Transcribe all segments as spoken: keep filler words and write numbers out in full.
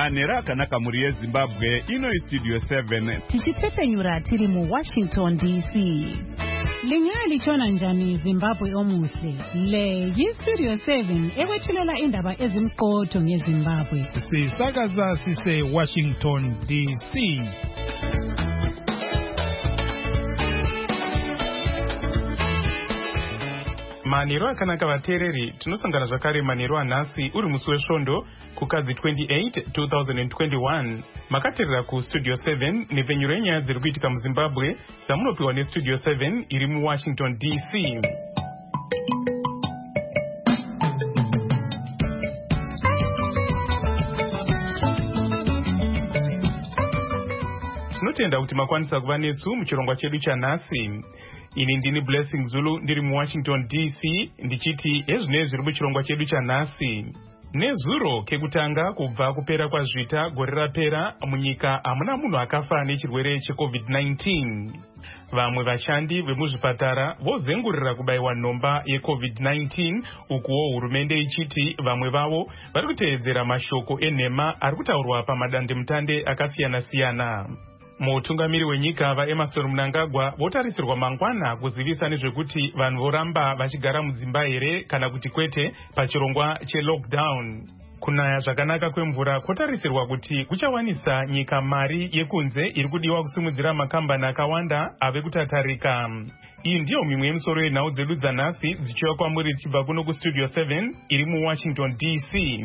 manhero akanaka mhuri yezimbabwe. Ino istudio seven tichitepfenyura tiri muWashington D C. Linyaya lichona njani Zimbabwe omuhle? Le yistudio seven ekwethulela indaba ezimqotho ngeZimbabwe. Sisakaza sise Washington D C. Manhero akanaka vateereri, tinosangana zvakare manhero anhasi uri musi wesvondo kukadzi twenty-eight two thousand twenty-one. Makateerera kustudio seven nepfenyuro yenyaya dziri kuitika muZimbabwe dzamunopiwa nestudio seven iri muWashington D C. Tinotenda kuti makwanisa kuva nesu muchirongwa chedu chanhasi. Ini ndini Blessing Zulu ndiri muWashington D C ndichiti ezvinezvi zviri muchirongwa chedu chanhasi. Nezuro kekutanga kubva kupera kwazvita gore rapera munyika hamuna munhu akafa nechirwere checovid nineteen. Vamwe vashandi vemuzvipatara vozengurira kubayiwa nhomba yecovid nineteen, ukuwo hurumende ichiti vamwe vavo vari kuteedzera mashoko enhema ari kutaurwa pamadandemutande akasiyana-siyana. Mutungamiri wenyika vaEmmerson Mnangagwa votarisirwa mangwana kuzivisa nezvekuti vanhu voramba vachigara mudzimba here kana kuti kwete pachirongwa chelockdown. Kunaya zvakanaka kwemvura kwotarisirwa kuti kuchawanisa nyika mari yekunze iri kudiwa kusimudzira makambani akawanda ave kutatarika. Iyi ndiyo mimwe yemisoro yenhau dzedu dzanhasi dzichiwa kwamuri tichibva kuno kustudio seven iri muWashington D C.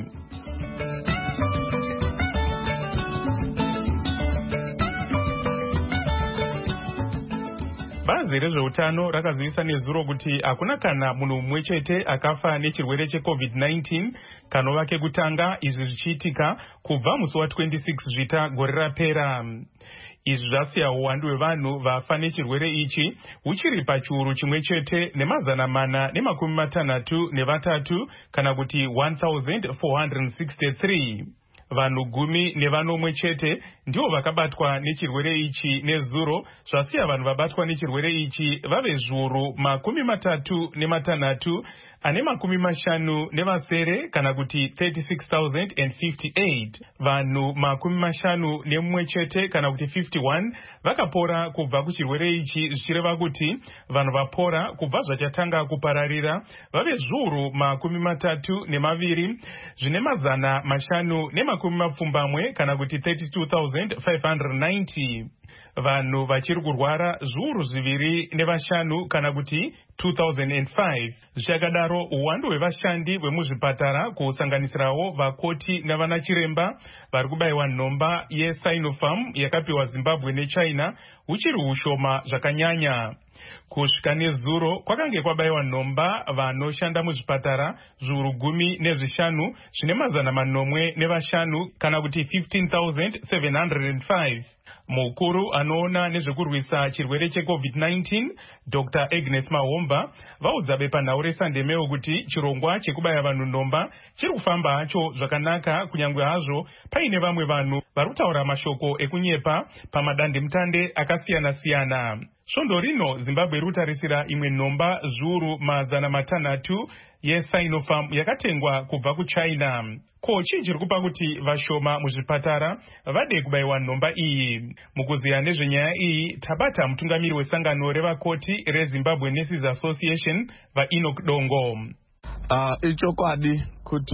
Bazi rezveutano rakazivisa nezuro kuti hakuna kana munhu mumwe chete akafa nechirwere checovid nineteen kanova kekutanga, izvi zvichiitika kubva musi wa twenty-six zvita gore rapera. Izvi zvasiya uwandu hwevanhu vafa nechirwere ichi huchiri pachiuru chimwe chete nemazana mana nemakumi matanhatu nevatatu kana kuti one thousand four hundred sixty-three. Vanhu gumi nevanomwe chete ndivo vakabatwa nechirwere ichi nezuro, zvasiya vanhu vabatwa nechirwere ichi vave zviuru makumi matatu nematanhatu ane makumi mashanu nevasere kana kuti thirty-six thousand fifty-eight. Vanhu makumi mashanu nemumwe chete kana kuti fifty-one vakapora kubva kuchirwere ichi, zvichireva kuti vanhu vapora kubva zvachatanga kupararira vave zviuru makumi matatu nemaviri zvine mazana mashanu nemakumi mapfumbamwe kana kuti thirty-two thousand five hundred ninety. Vanhu vachiri kurwara zviuru zviviri nevashanu kana kuti two thousand five. Zvichakadaro uwandu hwevashandi vemuzvipatara kusanganisirawo vakoti navanachiremba vari kubayiwa nhomba yeSinopharm yakapiwa Zimbabwe neChina huchiri hushoma zvakanyanya. Kusvika nezuro kwakange kwabayiwa nhomba vanoshanda muzvipatara zviuru gumi nezvishanu zvine mazana manomwe nevashanu kana kuti fifteen thousand seven hundred five. Mukuru anoona nezvekurwisa chirwere checovid nineteen Doctor Agnes Mahomba vaudza bepanhau reSandemeo kuti chirongwa chekubaya vanhu nhomba chiri kufamba hacho zvakanaka, kunyange hazvo paine vamwe vanhu vari kutaura mashoko ekunyepa pamadandemutande akasiyana-siyana. Svondo rino Zimbabwe iri kutarisira imwe nhomba zviuru mazana matanhatu yeSinopharm yakatengwa kubva kuChina. Ko chii chiri kupa kuti vashoma muzvipatara vade kubayiwa nhomba iyi? Mukuziya nezvenyaya iyi tabata mutungamiri wesangano revakoti reZimbabwe Nurses Association vaEnoch Dongo. Uh, ichokwadi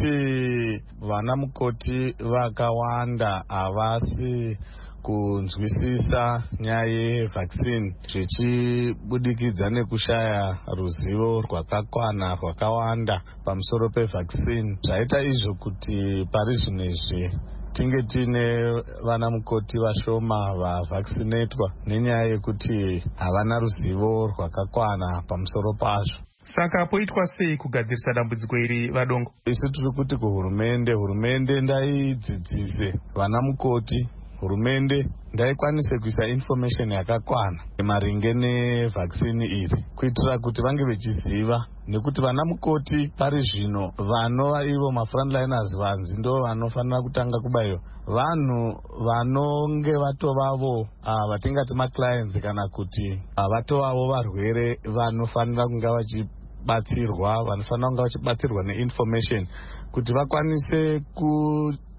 kuti vana mukoti vakawanda havasi kunzwisisa nyaya yevaccine zvichibudikidza nekushaya ruzivo rwakakwana rwakawanda pamusoro pevaccine. Zvaita izvo kuti pari zvinezvi tinge tine vana mukoti vashoma vavaccinatwa nenyaya yekuti havana ruzivo rwakakwana pamusoro pazvo. Saka poitwa sei kugadzirisa dambudziko iri vadongo? Isu tiri kuti kuhurumende, hurumende ndaidzidzise vana mukoti, hurumende ndaikwanise kuisa information yakakwana maringe nevaccine iri kuitira kuti vange vechiziva, nekuti vana mukoti pari zvino vanova ivo mafrontliners vanzi ndo vanofanira kutanga kubayiwa. Vanhu vanonge vatovavo uh, vatingati maclients kana kuti uh, vatovavo varwere vanofanira kunga vachibatsirwa, vanofanira kunga vachibatsirwa neinformation kuti vakwanise ku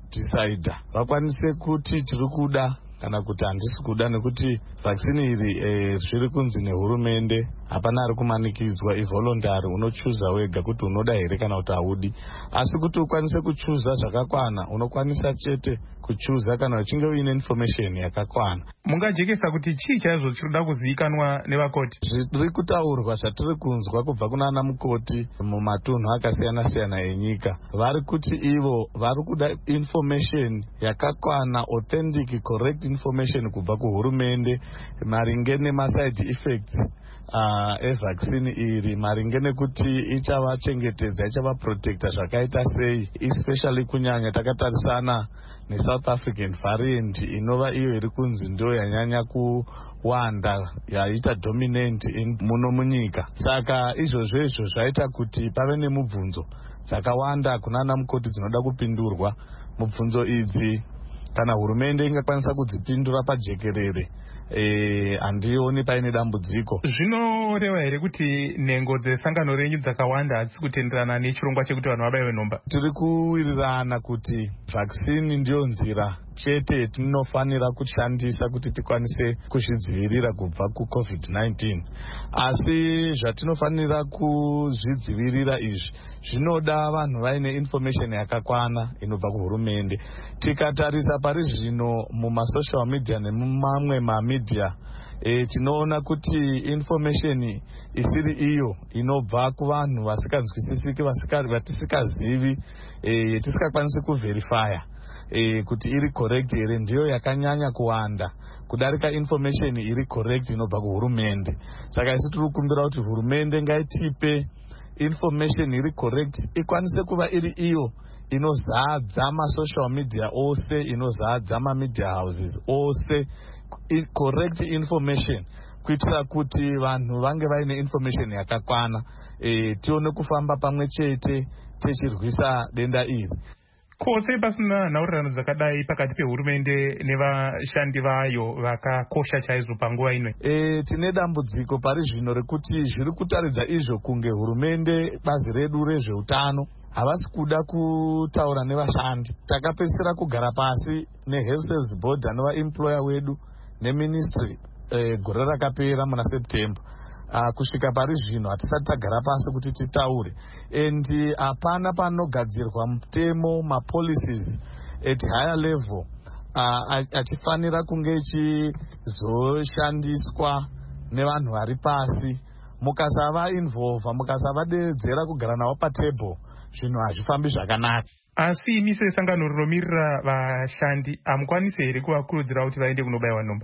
kudecide vakwanise kuti tiri kuda kana kuti handisi kuda, nekuti vaccine iri eh, zviri kunzi nehurumende hapana ari kumanikidzwa, ivoluntary, unochuza wega kuti unoda here kana kuti haudi. Asi kuti ukwanise kuchuza zvakakwana unokwanisa chete kuchuza kana uchinge uine information yakakwana. Mungajekesa kuti chii chaizvo chirikuda kuzivikanwa nevakoti? Zviri kutaurwa zvatiri kunzwa kubva kunana mukoti mumatunhu akasiyana siyana enyika, vari kuti ivo vari kuda information yakakwana, authentic, correct information kubva kuhurumende maringe nemaside effects Uh, evaccine iri, maringe nekuti ichavachengetedza, ichavaprotecta zvakaita sei, especially kunyanya takatarisana neSouth African variant inova iyo iri kunzi ndo yanyanya kuwanda, yaita dominant muno munyika. Saka izvozvo izvo zvaita kuti pave nemubvunzo dzakawanda kunana mukoti dzinoda kupindurwa. Mubvunzo idzi kana hurumende ingakwanisa kudzipindura pajekerere, handioni paine dambudziko. Zvinoreva here kuti nhengo dzesangano renyu dzakawanda hadzisi kutenderana nechirongwa chekuti vanhu vabaiwe nhomba? Tiri kuwirirana kuti vaccine ndiyo nzira chete tinofanira kushandisa kuti tikwanise kuzvidzivirira kubva kucovid nineteen. Asi zvatinofanira kuzvidzivirira izvi zvinoda vanhu vaine information yakakwana inobva kuhurumende. Tikatarisa pari zvino mumasocial media nemumamwe mamedia, E, tinoona kuti information isiri iyo inobva kuvanhu vasikazwisisiki, vatisikazivi, e, tisikakwanisi kuverifya e, kuti iri correct here, ndiyo yakanyanya kuwanda kudarika information iri correct inobva kuhurumende. Saka isi tiri kukumbira kuti hurumende ngaitipe information iri correct, ikwanise kuva iri iyo inozadza masocial media ose, inozadza mamedia houses ose, correct information, kuitira kuti vanhu vange vaine information yakakwana, e, tione kufamba pamwe chete tichirwisa denda iri. Kose pasina nhaurirano dzakadai pakati pehurumende nevashandi vayo vakakosha chaizvo panguva ino? E, tine dambudziko pari zvino rekuti zviri kutaridza izvo kunge hurumende, bazi redu rezveutano, havasi kuda kutaura nevashandi. Takapedzisira kugara pasi nehealth service board anova employer wedu neministry e, gore rakapera muna September. Uh, kusvika pari zvino hatisati tagara pasi kuti titaure, and hapana panogadzirwa mutemo, mapolicies at higher level uh, achifanira kunge ichizoshandiswa nevanhu vari pasi. Mukasava involva, mukasavadeedzera kugara navo patable, zvinhu hazvifambi zvakanaka. Asi imi sesangano rinomirira vashandi hamukwanisi here kuvakurudzira kuti vaende kunobaiwa nhomba?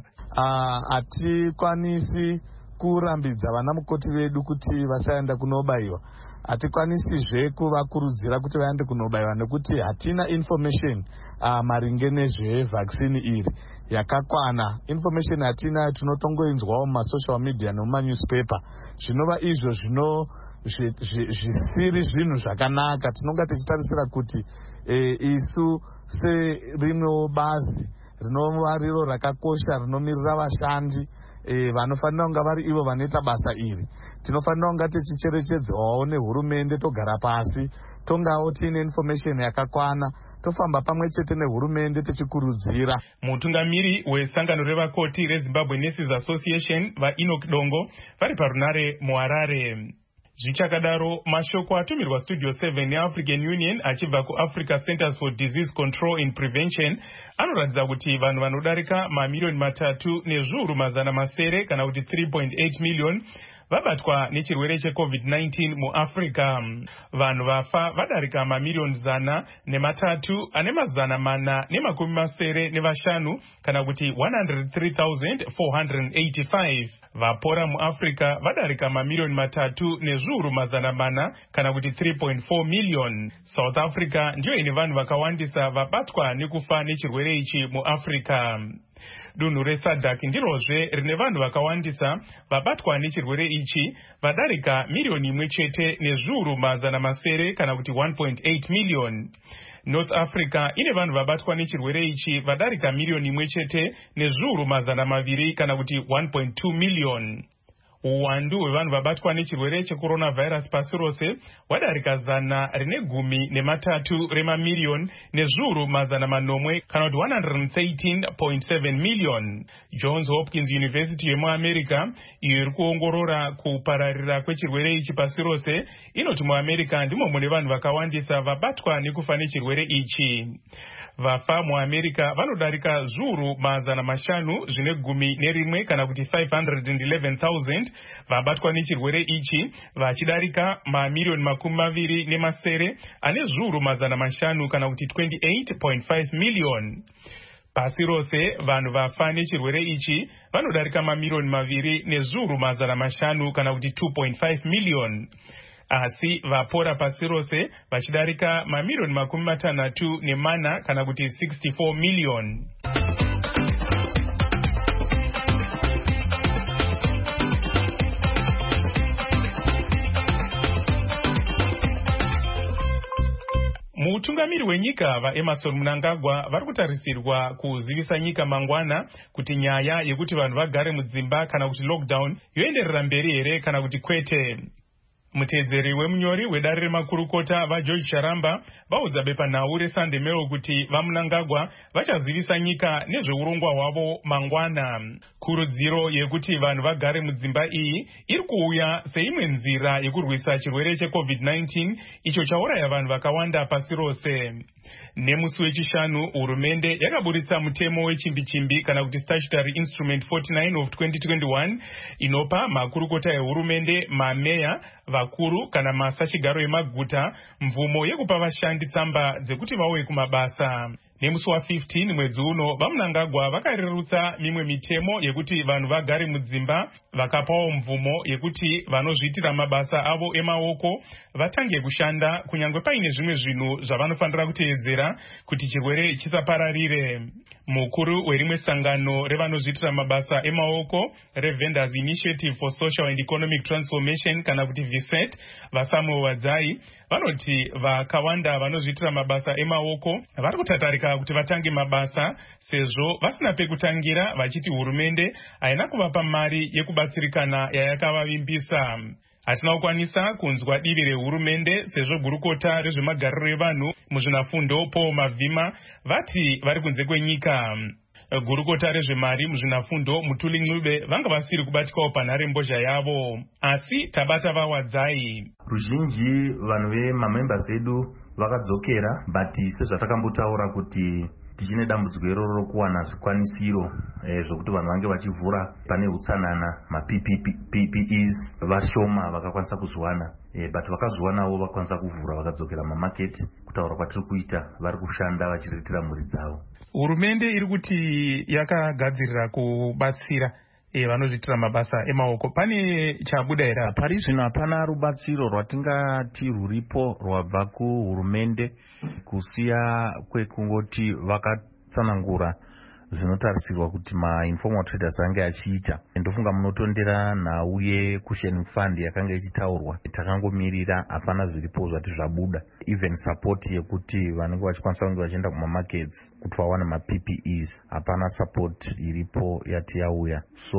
Hatikwanisi uh, kurambidza vana mukoti vedu kuti vasaenda kunobaiwa. Hatikwanisizve kuvakurudzira kuti vaende kunobaiwa nekuti hatina information uh, maringe nezvevaccine iri yakakwana. Information hatina, tinotongoinzwawo mumasocial media nemumanyusipepa. Zvinova izvo zvino zvisiri zvinhu zvakanaka. Tinonga tichitarisira kuti e, isu serimwewo bazi rinova riro rakakosha rinomirira vashandi, e, vanofanira kunga vari ivo vanoita basa iri, tinofanira kunga tichicherechedzwawo nehurumende, togara pasi tongawo tiine information yakakwana, tofamba pamwe chete nehurumende tichikurudzira. Mutungamiri wesangano revakoti reZimbabwe Nurses Association vaEnoch Dongo vari parunare muHarare. Zvichakadaro, mashoko atumirwa Studio seven yeAfrican Union achibva kuAfrica Centers for Disease Control and Prevention anoratidza kuti vanhu vanodarika mamiliyoni matatu nezviuru mazana masere kana kuti three point eight million vabatwa nechirwere checovid nineteen muAfrica. Vanhu vafa vadarika mamiliyoni zana nematatu ane mazana mana nemakumi masere nevashanu kana kuti one hundred three thousand four hundred eighty-five. Vapora muAfrica vadarika mamiliyoni matatu nezviuru mazana mana kana kuti three point four million. South Africa ndiyo ine vanhu vakawandisa vabatwa nekufa nechirwere ichi muAfrica. Dunhu reSADC ndirozve rine vanhu vakawandisa vabatwa nechirwere ichi vadarika miliyoni imwe chete nezviuru mazana masere kana kuti one point eight million. North Africa ine vanhu vabatwa nechirwere ichi vadarika miliyoni imwe chete nezviuru mazana maviri kana kuti one point two million. uwandu hwevanhu vabatwa nechirwere checoronavirus pasi rose hwadarika zana rine gumi nematatu remamiriyoni nezviuru mazana manomwe kana kuti one hundred thirteen point seven million. Johns Hopkins University yemuamerica iyo iri kuongorora kupararira kwechirwere ichi pasi rose inoti muamerica ndimo mune vanhu vakawandisa vabatwa nekufa nechirwere ichi. Vafa muamerica vanodarika zviuru mazana mashanu zvine gumi nerimwe kana kuti five hundred eleven thousand vabatwa nechirwere ichi, vachidarika mamiriyoni makumi maviri nemasere ane zviuru mazana mashanu kana kuti twenty-eight point five million. Pasi rose vanhu vafa nechirwere ichi vanodarika mamiriyoni maviri nezviuru mazana mashanu kana kuti two point five million. Asi vapora pasi rose vachidarika mamiriyoni makumi matanhatu nemana kana kuti sixty-four million. Mutungamiri wenyika vaEmmerson Mnangagwa vari kutarisirwa kuzivisa nyika mangwana kuti nyaya yekuti vanhu vagare mudzimba kana kuti lockdown yoenderera mberi here kana kuti kwete. Mutedzeri wemunyori wedare remakurukota vaGeorge Charamba vaudza bepanhau reSunday Mail kuti vaMnangagwa vachazivisa nyika nezveurongwa hwavo mangwana. Kurudziro yekuti vanhu vagare mudzimba iyi iri kuuya seimwe nzira yekurwisa chirwere checovid nineteen icho chauraya vanhu vakawanda pasi rose. Nemusi wechishanu hurumende yakaburitsa mutemo wechimbi-chimbi kana kuti statutory instrument forty-nine of twenty twenty-one inopa makurukota ehurumende, mameya, vakuru kana masachigaro emaguta mvumo yekupa vashandi tsamba dzekuti vauye kumabasa. Nemusi wa15 mwedzi uno vaMnangagwa vakarerutsa mimwe mitemo yekuti vanhu vagare mudzimba, vakapawo mvumo yekuti vanozviitira mabasa avo emaoko vatange kushanda kunyangwe paine zvimwe zvinhu zvavanofanira kuteedzera kuti chirwere chisapararire. Mukuru werimwe sangano revanozviitira mabasa emaoko reVendors Initiative for Social and Economic Transformation kana kuti V S E T vaSamuel Wadzai vanoti vakawanda vanozviitira mabasa emaoko vari kutatarika kuti vatange mabasa sezvo vasina pekutangira, vachiti hurumende haina kuvapa mari yekubatsirikana yayakavavimbisa. Hatina kukwanisa kunzwa divi rehurumende sezvo gurukota rezvemagariro evanhu muzvinafundo Paul Mavhima vati vari kunze kwenyika. Gurukota rezvemari muzvinafundo Mutuli Ncube vanga vasiri kubatikwawo panhare mbozha yavo, asi tabata vaWadzai. Ruzhinji vanhu vemamembers edu vakadzokera, but sezvatakambotaura kuti tichine dambudziko iroro rokuwana zvikwanisiro eh, zvokuti vanhu vange vachivhura pane utsanana maP P Es vashoma vakakwanisa kuzviwana eh, but vakazviwanawo vakwanisa kuvhura vakadzokera mamarket. Kutaura kwatiri kuita vari kushanda vachiritira mhuri dzavo. Hurumende iri kuti yakagadzirira kubatsira e, vanozviitira mabasa emaoko. Pane chabuda here? Pari zvino hapana rubatsiro rwatingati rwuripo rwabva kuhurumende kusiya kwekungoti vakatsanangura zvinotarisirwa kuti ma-informal traders ange achiita. Ndofunga munotondera nhau ye-cushion fund yakanga ichitaurwa. Takangomirira, hapana zviripo zvati zvabuda. Even support yekuti vanenge vachikwanisa kunge vachienda kumamarkets kuti vawane maP P Es, hapana support iripo yati yauya.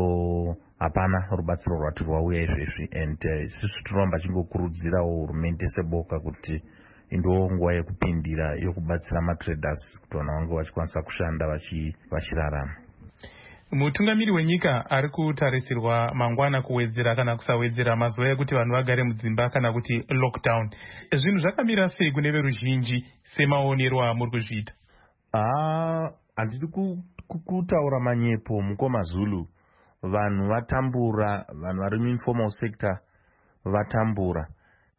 So hapana rubatsiro rwati rwauya izvezvi, and uh, sisi tinoramba chingokurudzirawo hurumende seboka kuti ndo nguva yekupindira yokubatsira matraders kuti vanhu vange vachikwanisa kushanda vachirarama. Mutungamiri wenyika ari kutarisirwa mangwana kuwedzera kana kusawedzera mazuva ekuti vanhu vagare mudzimba kana kuti lockdown. Zvinhu zvakamira sei kune veruzhinji semaonero amuri kuzviita? Ah, handidi kutaura manyepo mukoma Zulu. Vanhu vatambura, vanhu vari muinformal sector vatambura.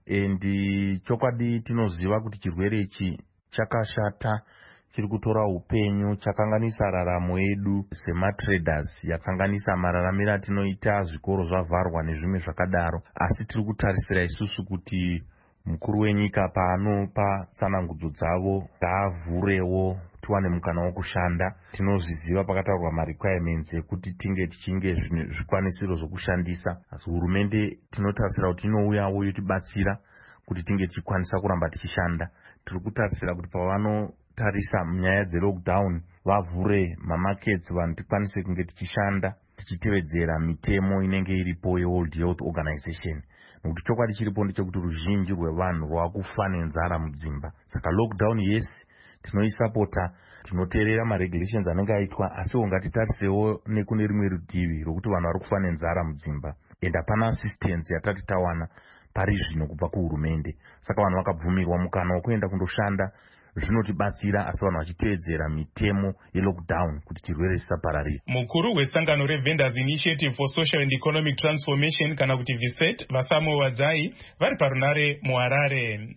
Endi chokwadi tinoziva kuti chirwere ichi chakashata, chiri kutora upenyu, chakanganisa raramo yedu sematraders, yakanganisa mararamiro atinoita, zvikoro zvavharwa nezvimwe zvakadaro. Asi tiri kutarisira isusu kuti mukuru wenyika paanopa tsanangudzo dzavo ngaavhurewo tiwane mukana wokushanda. Tinozviziva pakataurwa ma-requirements ekuti tinge tichinge zvikwanisiro zvokushandisa. Asi hurumende tinotarisira kuti inouyawo yotibatsira kuti tinge tichikwanisa kuramba tichishanda. Tiri kutarisira kuti pavanotarisa munyaya dzelockdown vavhure mamarkets vanhu tikwanise kunge tichishanda tichitevedzera mitemo inenge iripo yeWorld Health Organization. Nokuti chokwadi chiripo ndechekuti ruzhinji rwevanhu rwakufa nenzara mudzimba. Saka lockdown yes tinoisapota, tinoteerera maregulations anenge aitwa, asi ngatitarisewo nekune rimwe rutivi rokuti vanhu vari kufa nenzara mudzimba and hapana assistance yatati tawana pari zvino kubva kuhurumende. Saka vanhu vakabvumirwa mukana wekuenda kundoshanda, zvinotibatsira, asi vanhu vachiteedzera mitemo yelockdown kuti chirwere chisapararira. Mukuru wesangano reVendors Initiative for Social and Economic Transformation kana kuti VISET Vasamuel Wadzai vari parunare muHarare.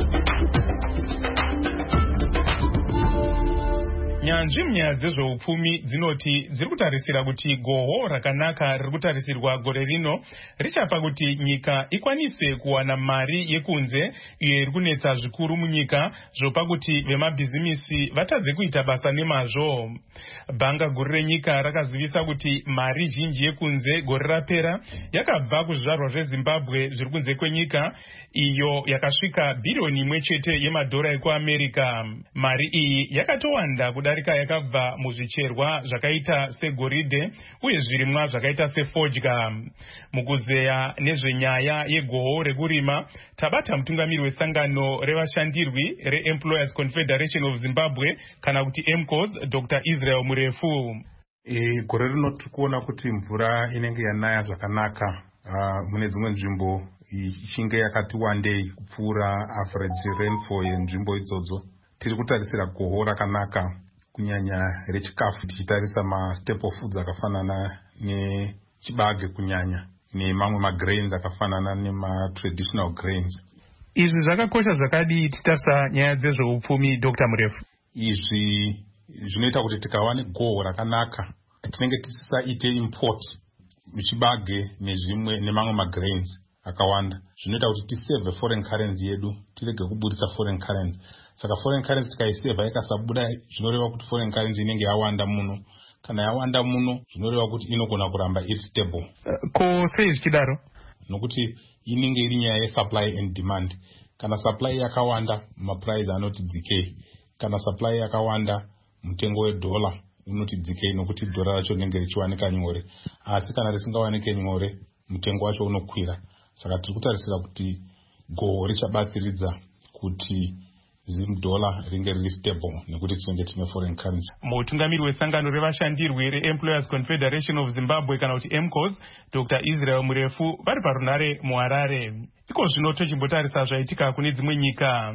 Nyanzvi munyaya dzezveupfumi dzinoti dziri kutarisira kuti gohwo rakanaka riri kutarisirwa gore rino richapa kuti nyika ikwanise kuwana mari yekunze iyo iri kunetsa zvikuru munyika, zvopa kuti vemabhizimisi vatadze kuita basa nemazvo. Bhanga guru renyika rakazivisa kuti mari zhinji yekunze gore rapera yakabva kuzvizvarwa zveZimbabwe zviri kunze kwenyika, iyo yakasvika bhiriyoni imwe chete yemadhora ekuAmerica. Mari iyi yakatowanda kudarika yakabva muzvicherwa zvakaita segoridhe uye zvirimwa zvakaita sefodya. Mukuzeya nezvenyaya yegohwo rekurima, tabata mutungamiri wesangano revashandirwi reEmployers Confederation of Zimbabwe kana kuti E M C O S, Doctor Israel Murefu. E, gore rino tikuona kuti mvura inenge yanaya zvakanaka uh, mune dzimwe nzvimbo ichinge yakati wandei kupfuura average rainfall yenzvimbo idzodzo. Tiri kutarisira gohwo rakanaka kunyanya rechikafu, tichitarisa mastaple foods akafanana nechibage kunyanya nemamwe magrains akafanana nematraditional grains. Izvi zvakakosha zvakadii tichitarisa nyaya dzezveupfumi, Doctor Murefu? Izvi zvinoita kuti tikawane gohwo rakanaka tinenge tisaite import muchibage nezvimwe nemamwe magrains akawanda. Zvinoita kuti tisave foreign currency yedu, tirege kuburitsa foreign currency. Saka foreign currency tikaiseva ikasabuda, zvinoreva kuti foreign currency inenge yawanda muno. Kana yawanda muno, zvinoreva kuti inogona kuramba iri stable. Uh, ko sei zvichidaro? Nokuti inenge iri nyaya yesupply and demand. Kana supply yakawanda, maprice anoti dzikei. Kana supply yakawanda, mutengo wedollar unoti dzikei, nokuti dollar racho rinenge richiwanika nyore. Asi kana risingawanike nyore, mutengo wacho unokwira. Saka tiri kutarisira kuti gohwo richabatsiridza kuti zimdola ringe riri stable nekuti tinenge tine foreign currency. Mutungamiri wesangano revashandirwi reEmployers Confederation of Zimbabwe kana kuti E M C O S, Doctor Israel Murefu vari parunare muHarare. Iko zvino tochimbotarisa zvaitika kune dzimwe nyika.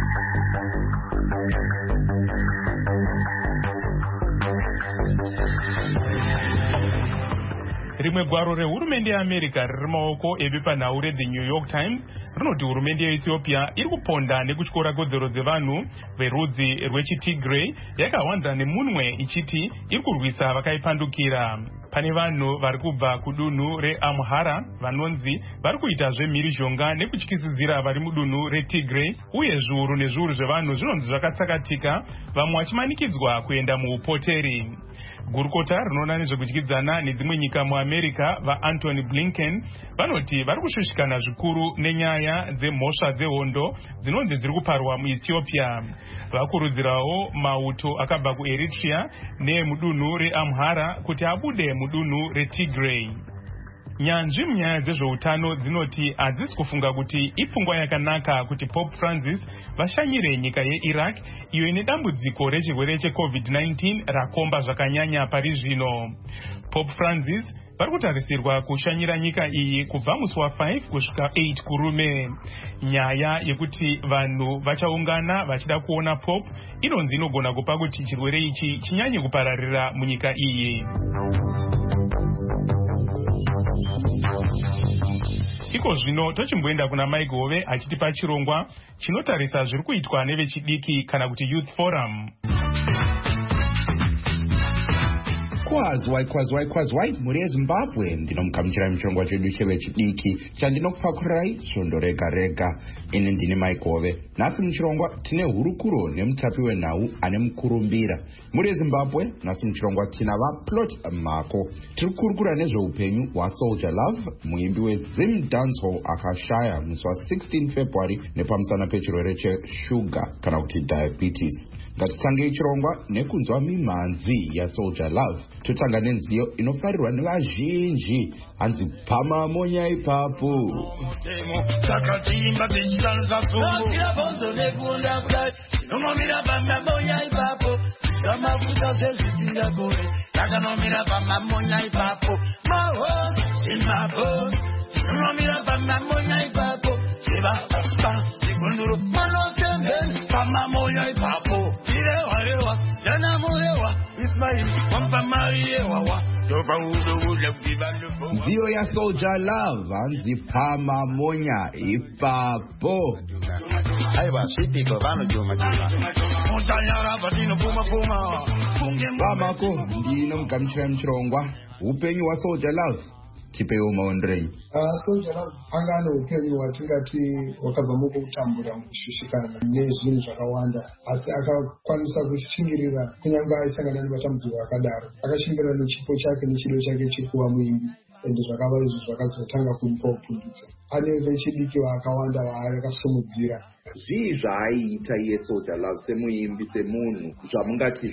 Rimwe gwaro rehurumende yeAmerica riri maoko ebepanhau reThe New York Times rinoti hurumende yeEthiopia iri kuponda nekutyora kodzero dzevanhu verudzi rwechiTigray yakawanda nemunwe ichiti iri kurwisa vakaipandukira. Pane vanhu vari kubva kudunhu reAmhara vanonzi vari kuita zvemhirizhonga nekutyisidzira vari mudunhu reTigray, uye zviuru nezviuru zvevanhu zvinonzi zvakatsakatika, vamwe vachimanikidzwa kuenda muupoteri. Gurukota rinoona nezvekudyidzana nedzimwe nyika muAmerica vaAntony Blinken vanoti vari kushushikana zvikuru nenyaya dzemhosva dzehondo dzinonzi dziri kuparwa muEthiopia. Vakurudzirawo mauto akabva kuEritrea neemudunhu reAmhara kuti abude mudunhu reTigray. Nyanzvi munyaya dzezveutano dzinoti hadzisi kufunga kuti ipfungwa yakanaka kuti Pope Francis vashanyire nyika yeIraq iyo ine dambudziko rechirwere cheCovid nineteen rakomba zvakanyanya pari zvino. Pope Francis vari kutarisirwa kushanyira nyika iyi kubva musi wafive kusvika eight kurume. Nyaya yekuti vanhu vachaungana vachida kuona Pope inonzi inogona kupa kuti chirwere ichi chinyanye kupararira munyika iyi. Iko zvino tochimboenda kuna Mike Hove achitipa chirongwa chinotarisa zviri kuitwa nevechidiki kana kuti Youth Forum. Kwazwai kwazwai kwazwai muri yeZimbabwe, ndinomukamuchira muchirongwa chedu chevechidiki chandinokupakurirai svondo rega rega. Ini ndini Mike Hove. Nhasi muchirongwa tine hurukuro nemutapi wenhau ane mukurumbira. Muri yeZimbabwe, nhasi muchirongwa tina vaPlot Mako. Tiri kukurukura nezveupenyu hwaSoldier Love, muimbi weZim Dancehall akashaya musi wa sixteen February nepamusana pechirwere cheshuga kana kuti diabetes. Ngatitangei chirongwa nekunzwa mimhanzi yaSoldier Love. Totanga nenziyo inofarirwa nevazhinji, hanzi pama monya ipapo. Nziyo ya Soldier Love hanzi pama monya ipapo. Aiwa shitiko vano juma juma Vamako ndino mugamuchira muchirongwa upenyu waSoldier Love. Tipeiwo maonderei. Soldier Love anga ane upenyu hwatingati hwakabva mukutambura mukushushikana nezvinhu zvakawanda, asi akakwanisa kushingirira kunyange aisangana nematambudziko akadaro. Akashingirira nechipo chake nechido chake chekuva muimbi, ende zvakava izvo zvakazotanga kumupa upfundisi. Ane vechidiki vakawanda vaakasumudzira. Zvii zvaiita iye Soldier Love semuimbi, semunhu, zvamungati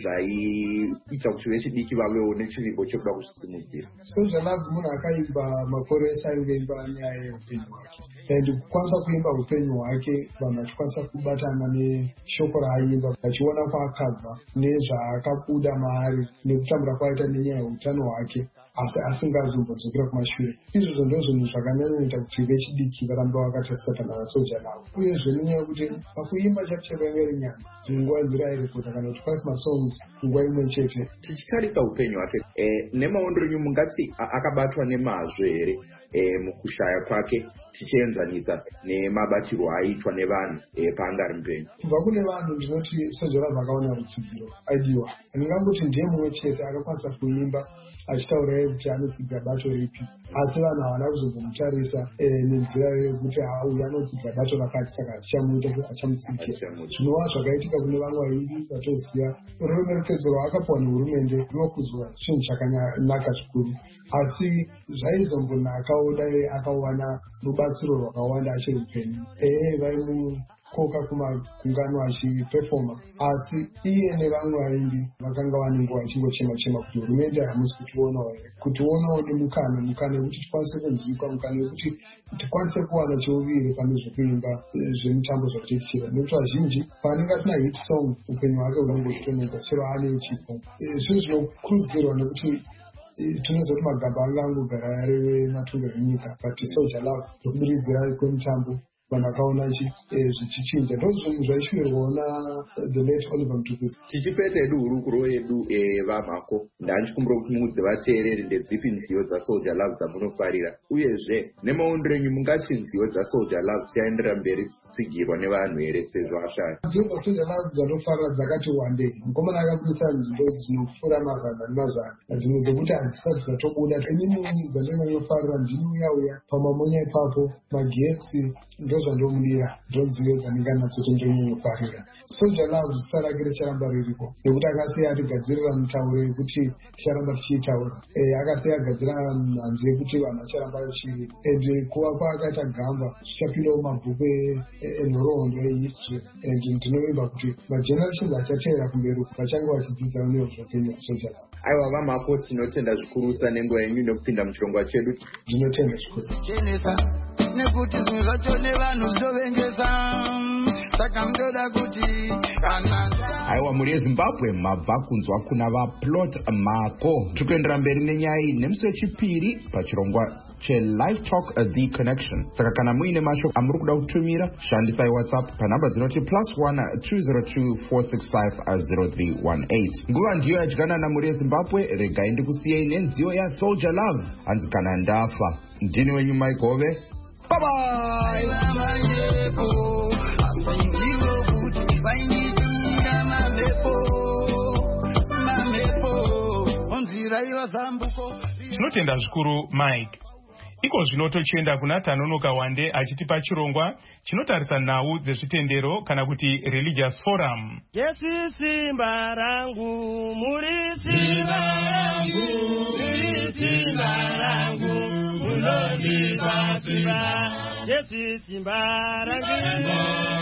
zvaiita kuti vechidiki vavewo nechivimbo chekuda kuchisimudzira? Soldier Love munhu akaimba makore ese aingoimba nyaya yeupenyu hwake, and kukwanisa kuimba upenyu hwake vanhu vachikwanisa kubatana neshoko raaiimba, vachiona kwaakabva nezvaakabuda maari nekutambura kwaita nenyaya yeutano hwake, asi asingazombodzoka kumashure. Izvozvo ndizvo zvinhu zvakanyanya kuti vechidiki varamba vakatarisa pana vaSoldier Love. Uyezve nenyaya yekuti pakuimba chake chakanga iri nyana, dzimwe nguva dzirairekota kana kuti five masongs nguva imwe chete. Tichitarisa upenyu hwake, eh, nemaondo enyu mungati akabatwa nemazvo here eh, mukushaya kwake tichienzanisa nemabatirwo aiitwa nevanhu eh, paanga ari mupenyu? Kubva kune vanhu ndinoti Soldier Love akaona rutsigiro aidiwa. Ndingangoti ndiye mumwe chete akakwanisa kuimba achitaura kuti anotsigira bato ripi, asi vanhu havana kuzombomutarisa nenzira yekuti uyu anotsigira bato rakati saka achichamuita achamutsigira. Zvinova zvakaitika kune vamwe vaimbi vatoziva ruremekedzo rwaakapiwa nehurumende rinokudzwa chinhu chakanaka zvikuru, asi zvaizombonakawo dai akawana rubatsiro rwakawanda achiri upenyu. Ehe, vaimukoka kumagungano achipefoma, asi iye nevamwe vaimbi vakanga vane nguva vachingochema-chema kuti hurumende hamusi kutionawo here, kutionawo nemukana mukana wekuti tikwanise kunzwikwa, mukana wekuti tikwanise kuwana cheuviri pane zvekuimba zvemutambo zvakutichira, nekuti vazhinji paanenge asina hit song upenyu hwake hunongotoneka chero ane chipo. Zvinhu zvinokurudzirwa nekuti tinoziva kuti magamba anga angogara areve matongo enyika, but Soldier Love zvokubudidzira kwemutambo vanhu vakaona zvichichinja. Ndo zvinhu zvaishuvirwawo the late Oliver Mtukudzi. Tichipeta edu hurukuro yedu vamhako, ndanchikumbira kuti muudze vateereri ndedzipi nziyo dzaSoldier Love dzamunofarira, uyezve nemaondero enyu mungati nziyo dzaSoldier Love dzichaendera mberi dzichitsigirwa nevanhu here sezvo ashaya? Nziyo dzaSoldier Love dzanofarira dzakati wandei. Mukomana akabudisa nziyo dzinopfuura mazana nemazana, dzimwe dzekuti hadzisati dzatobuda. Inini dzandinyanyofarira ndini uya uya pamamonya ipapo, magetsi, ndozvandomudira, ndonziyo dzandinganadzo tondonyonyofarira. Soldier Love zita rake richaramba riripo, nekuti akasiya atigadzirira mitauro yekuti ticharamba tichiitaura. Akasiya agadzira mhanzi yekuti vanhu vacharamba vachiri, ende kuva kwaakaita gamba zvichapindawo mabhuku enhoroondo ehistory, and ndinovimba kuti magenerations achateera kumberi vachange vachidzidzawo nezveupenyu hwaSoldier Love. Aiwa vamhako, tinotenda zvikuru nenguva yenyu nekupinda muchirongwa chedu. Ndinotenda zvikuru nekuti zvinhu zvacho nevanhu zvinovengesa, saka munoda kuti kana. Aiwa, muri yeZimbabwe mabva kunzwa kuna vaPlot Mako. Tiri kuendera mberi nenyaya iyi nemusi wechipiri pachirongwa cheLive Talk The Connection. Saka kana muine mashoko amuri kuda kutumira, shandisai WhatsApp panhamba dzinoti plus one two zero two four six five zero three one eight. Nguva ndiyo yadyanana muri yeZimbabwe. Regai ndikusiyei nenziyo yaSoldier Love, hanzi kana ndafa. Ndini wenyu Mike Hove. Bye bye. Tinotenda zvikuru Mike. Iko zvino tochienda kuna Tanonoka Wande achitipa chirongwa chinotarisa nhau dzezvitendero kana kuti religious forum. Yesu simba rangu, muri simba rangu, muri simba rangu, munondipa simba. Jesu simba rangu.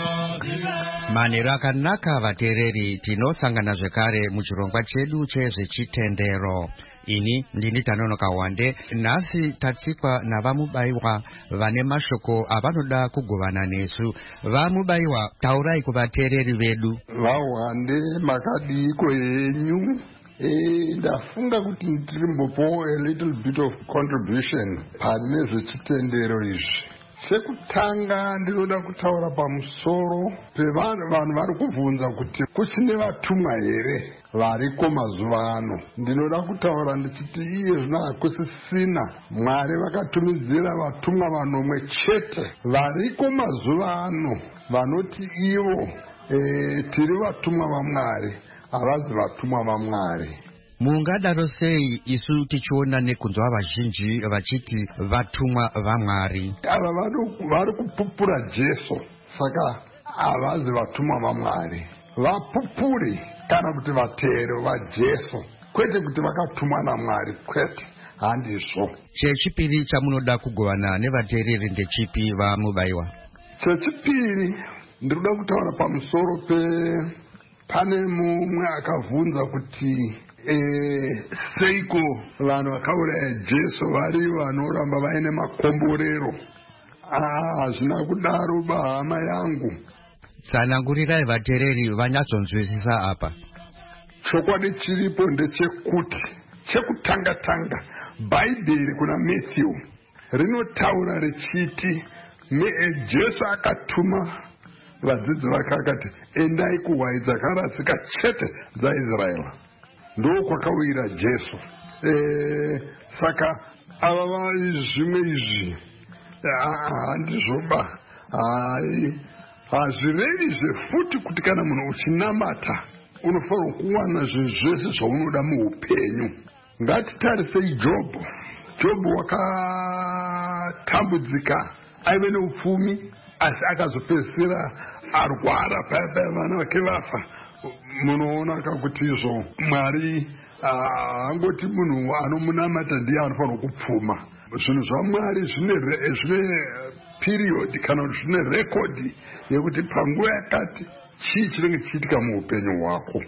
Manero akanaka vateereri, tinosangana zvekare muchirongwa chedu chezvechitendero. Ini ndini Tanonoka Wande. Nhasi tatsikwa navamubayiwa vane mashoko avanoda kugovana nesu. Vamubayiwa, taurai kuvateereri vedu. Vawande makadiko yenyu. Eh, ndafunga kuti ndirimbopo a little bit of contribution pane zvechitendero izvi. Chekutanga ndinoda kutaura pamusoro pevanhu vanhu vari kubvunza kuti kuchine vatumwa here variko mazuva ano. Ndinoda kutaura ndichiti iye zvino hakusisina. Mwari vakatumidzira vatumwa vanomwe chete variko mazuva ano vanoti ivo e, tiri vatumwa vaMwari, havazi vatumwa vaMwari. Mungadaro sei isu tichiona nekunzwa vazhinji vachiti vatumwa vaMwari? Ava vari kupupura Jesu, saka havazi vatumwa vaMwari. Vapupuri kana kuti vatero vaJesu, kwete kuti vakatumwa naMwari, kwete, handizvo. Chechipiri chamunoda kugovana nevateereri ndechipi vamubayiwa? Chechipiri ndinoda kutaura pamusoro pe pane mumwe akabvunza kuti Eh, seiko vanhu vakauraya Jesu vari vanoramba vaine makomborero. Ah, hazvina kudaro bahama yangu. Tsanangurirai vateereri vanyatsonzwisisa apa. Chokwadi chiripo ndechekuti chekutanga tanga Bhaibheri kuna Matthew rinotaura richiti Jesu akatuma vadzidzi vake akati endai kuhwai dzakarasika chete dzaIsraeri. Ndo kwakawira Jesu. E, saka ava zvimwe izvi handizvoba. Hazvirevi zvefuti kuti kana munhu uchinamata unofanira kuwana zvinhu zvese zvaunoda muupenyu. Ngatitarisei Jobho. Jobho wakatambudzika, aive neupfumi, asi akazopedzisira arwara paya paya vana vake vafa. Munoona kakuti izvo Mwari angoti munhu anomunamata ndiye anofanira kupfuma. Zvinhu zvaMwari zvine zvine period kana kuti zvine rekodi yekuti panguva yakati chii chinenge chiitika muupenyu hwako.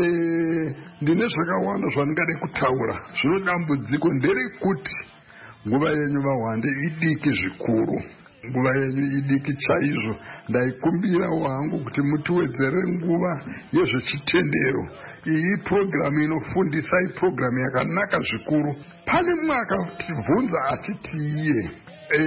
Eh, ndine zvakawanda zvandingade kutaura. Zvino dambudziko nderekuti nguva yenyu vaWande idiki zvikuru. Nguva yenyu idiki chaizvo. Ndaikumbira wangu kuti mutiwedzere nguva yezvechitendero. Iyi programu inofundisa, iyi programu yakanaka zvikuru. Pane mumwe akatibvunza achiti iye e,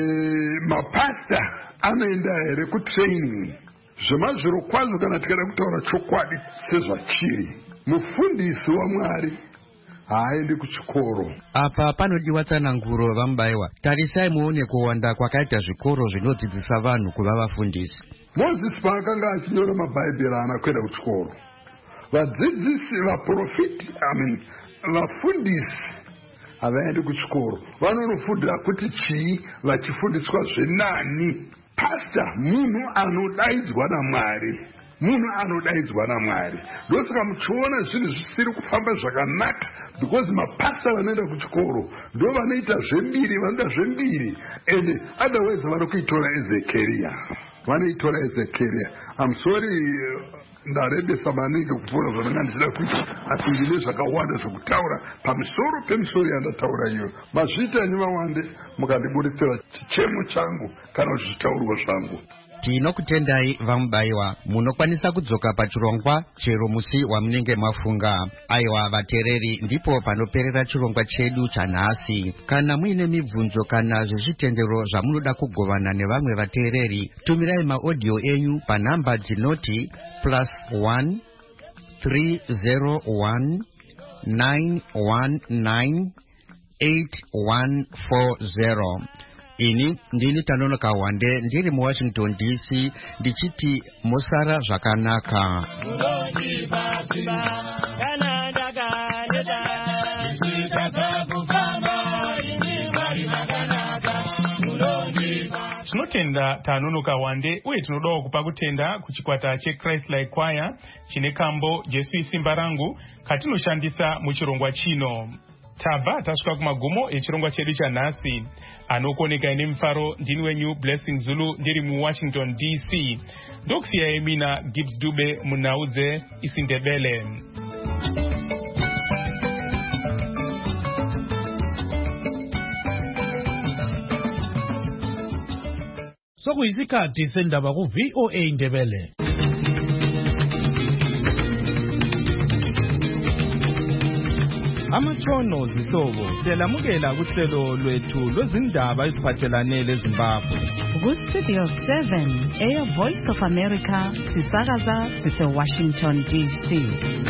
mapasta anoenda here kutraining. Zvemazviro kwazvo kana tikada kutaura chokwadi sezvachiri, mufundisi waMwari haaendi kuchikoro. Apa panodiwa tsananguro vamubayiwa. Tarisai muone kuwanda kwakaita zvikoro zvinodzidzisa vanhu kuva vafundisi. Mozisi paakanga achinyora mabhaibheri haana kuenda kuchikoro. Vadzidzisi, vaprofiti, I mean, vafundisi havaendi kuchikoro. Vanonofundira kuti chii vachifundiswa zvenani. Pasta munhu anodaidzwa naMwari. Munhu anodaidzwa naMwari. Ndosaka muchiona zvinhu zvisiri kufamba zvakanaka because mapasta vanoenda kuchikoro ndo vanoita zvembiri, vanoita zvembiri. And otherwise vanokuitora Ezekiria. Vanoitora Ezekiria. I'm sorry, ndarebesa maningi kupfuura zvandanga ndichida kuita, asi ndine zvakawanda zvokutaura pamusoro pemusoro yandataura iyo. Mazviita nyuma Wande mukandiburitsira chichemo changu kana kuti zvitaurwa zvangu. Tinokutendai vamubayiwa. Munokwanisa kudzoka pachirongwa chero musi wamunenge mafunga. Aiwa vateereri, ndipo panoperera chirongwa chedu chanhasi. Kana muine mibvunzo kana zvezvitendero zvamunoda kugovana nevamwe vateereri, tumirai maaudio enyu panhamba dzinoti plus one three zero one nine one nine eight one four zero. Ini ndini Tanonoka Wande, ndiri mu Washington D C, ndichiti musara zvakanaka. Tinotenda Tanonoka Wande uye tinodawo kupa kutenda kuchikwata cheChrist Like Choir chine kambo Jesu Simba Rangu katinoshandisa muchirongwa chino. tabva tasvika kumagumo echirongwa chedu chanhasi. Anokuoneka nemufaro ndini wenyu Blessing Zulu ndiri muWashington D C. Ndokusiyai mina Gibbs Dube munhau dzeIsindebele. Sokuyisikhathi sendaba ku V O A Ndebele. Amatshono zihlobo siyalamukela kuhlelo lwethu lwezindaba eziphathelane leZimbabwe. Ku-Studio seven, Air Voice of America, sisakaza sise-Washington D C.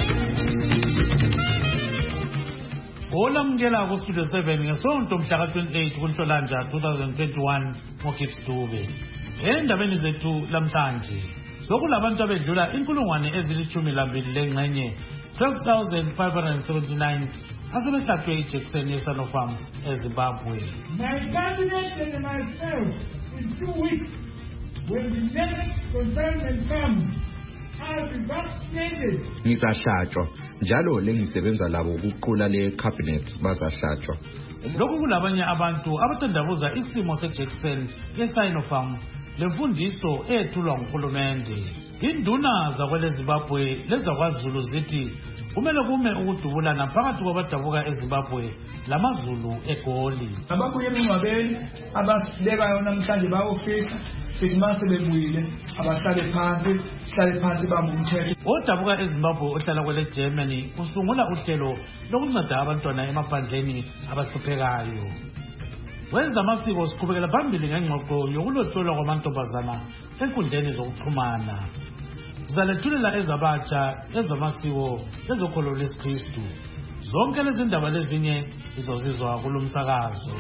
Olamukela ku-Studio seven ngesonto mhla ka-twenty-eight kuNhlolanja twenty twenty-one ngoGibbs Dube. Endabeni zethu lamhlanje sokulabantu abedlula inkulungwane ezilithumi lambili lengxenye twelve thousand five hundred seventy-nine asebehlatshwe ijekiseni yeSanopharm eZimbabwe. My cabinet and myself in two weeks when the next consignment comes I'll be vaccinated. Ngizahlatshwa njalo lengisebenza labo ukuqula le cabinet bazahlatshwa. Lokhu kulabanye abantu abathandabuza isimo sejekiseni yeSanopharm lemfundiso ethulwa nguhulumende. Induna zakwele Zimbabwe lezakwaZulu zithi kumele kume ukudubulana phakathi kwabadabuka eZimbabwe lamaZulu eGoli. Ababuye emngcwabeni abasibekayo namhlanje bayofika sithi mase bebuyile abahlale phansi sihlale phansi bamumthetho. Odabuka eZimbabwe ohlala kwele Germany usungula uhlelo lokunceda abantwana emaphandleni abahluphekayo. Wenza amasiko siqhubekela phambili ngengxoxo yokulotsholwa kwamantombazana enkundleni zokuxhumana. Sizalethulela ezabatsha ezamasiko ezokholo lesiKristu. Zonke lezi ndaba lezinye izozizwa kulomsakazo.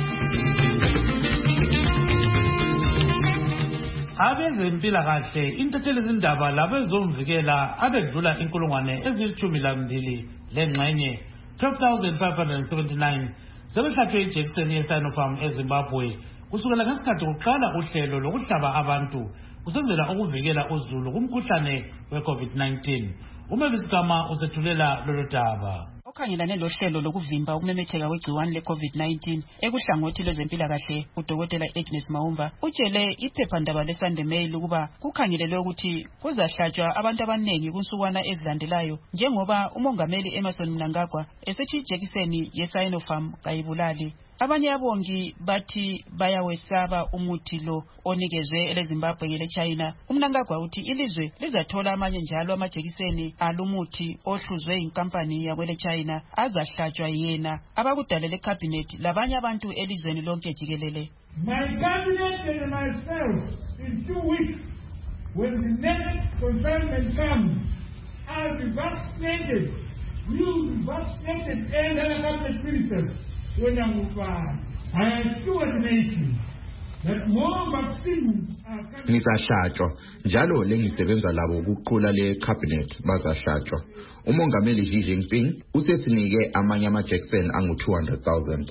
Abezempilakahle intatheli izindaba labezomvikela abedlula inkulungwane ezilithumi lambili lengxenye twelve thousand five hundred seventy-nine sebehlatshwe ijekiseni yeSanopharm eZimbabwe kusukela ngesikhathi kuqala uhlelo lokuhlaba abantu kusenzela ukuvikela uZulu kumkhuhlane we-COVID nineteen. Umebisikama usethulela lolu daba. Okhangelane lohlelo lokuvimba ukumemetheka kwegciwane le-COVID nineteen ekuhlangothi lwezempilakahle udokotela Agnes Maumba utshele iphephandaba leSunday Mail ukuba kukhangelelwe ukuthi kuzahlatshwa abantu abanengi kunsukwana ezilandelayo njengoba umongameli Emmerson Mnangagwa esethi ijekiseni yeSanopharm kayibulali. Abanye abongi bathi bayawesaba umuthi lo onikezwe eleZimbabwe le China. Umnangagwa uthi ilizwe lizathola amanye njalo amajekiseni alumuthi ohluzwe inkampani yakwele China azahlatshwa yena abakudalele cabinet labanye abantu elizweni lonke jikelele. My cabinet and myself in two weeks when the next consignment comes I'll be vaccinated. You'll be vaccinated and other cabinet ministers. When I'm fine, I assure the nation that more vaccines are coming. Ngizahlatshwa njalo lengisebenza labo ukuqula le cabinet bazahlatshwa. Umongameli Xi Jinping usesinike amanye amajekiseni angu two hundred thousand.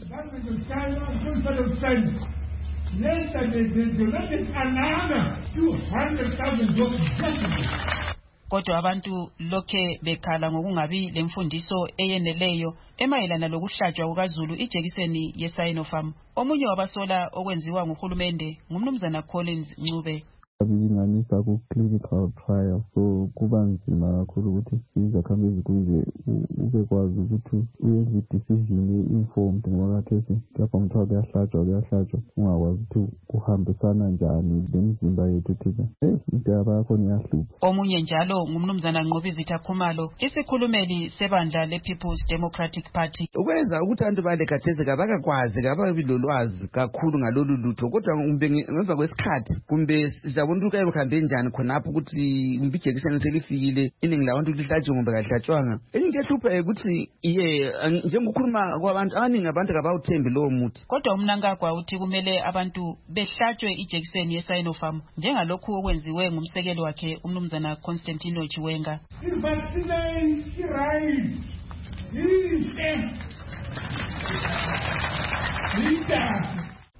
Less than the donated another two hundred thousand doses. Kodwa abantu lokhe bekhala ngokungabi lemfundiso eyeneleyo emayelana lokuhlatshwa kukaZulu ijekiseni yeSanopharm. Omunye wabasola okwenziwa nguhulumende ngumnumzana Collins Ncube. Abilinganisa ku clinical trial so kuba nzima kakhulu ukuthi izakhambi kuze ubekwazi ukuthi uyenze decision informed ngoba kathesi lapha mthiwa kuyahlatshwa kuyahlatshwa ungakwazi ukuthi kuhambisana njani lemizimba yethu thina eh indaba yakho iyahlupha. Omunye njalo ngumnumzana Nqobizitha Khumalo isikhulumeli sebandla lePeople's Democratic Party. Ukwenza ukuthi abantu bale kathesi kabakakwazi kababilolwazi kakhulu ngalolu lutho kodwa kumbe ngemva kwesikhathi kumbe zabona ukuthi kuhambe njani khonapho ukuthi umbijekiseni selifikile iningi labantu lihlatshwe ngombe kahlatshwanga. Into ehlupha ukuthi iye njengokukhuluma kwabantu abaningi abantu kabawuthembi lowo muthi. Kodwa uMnangagwa uthi kumele abantu behlatshwe ijekiseni yeSanopharm njengalokhu okwenziwe ngumsekeli wakhe umnumzana Constantino Chiwenga.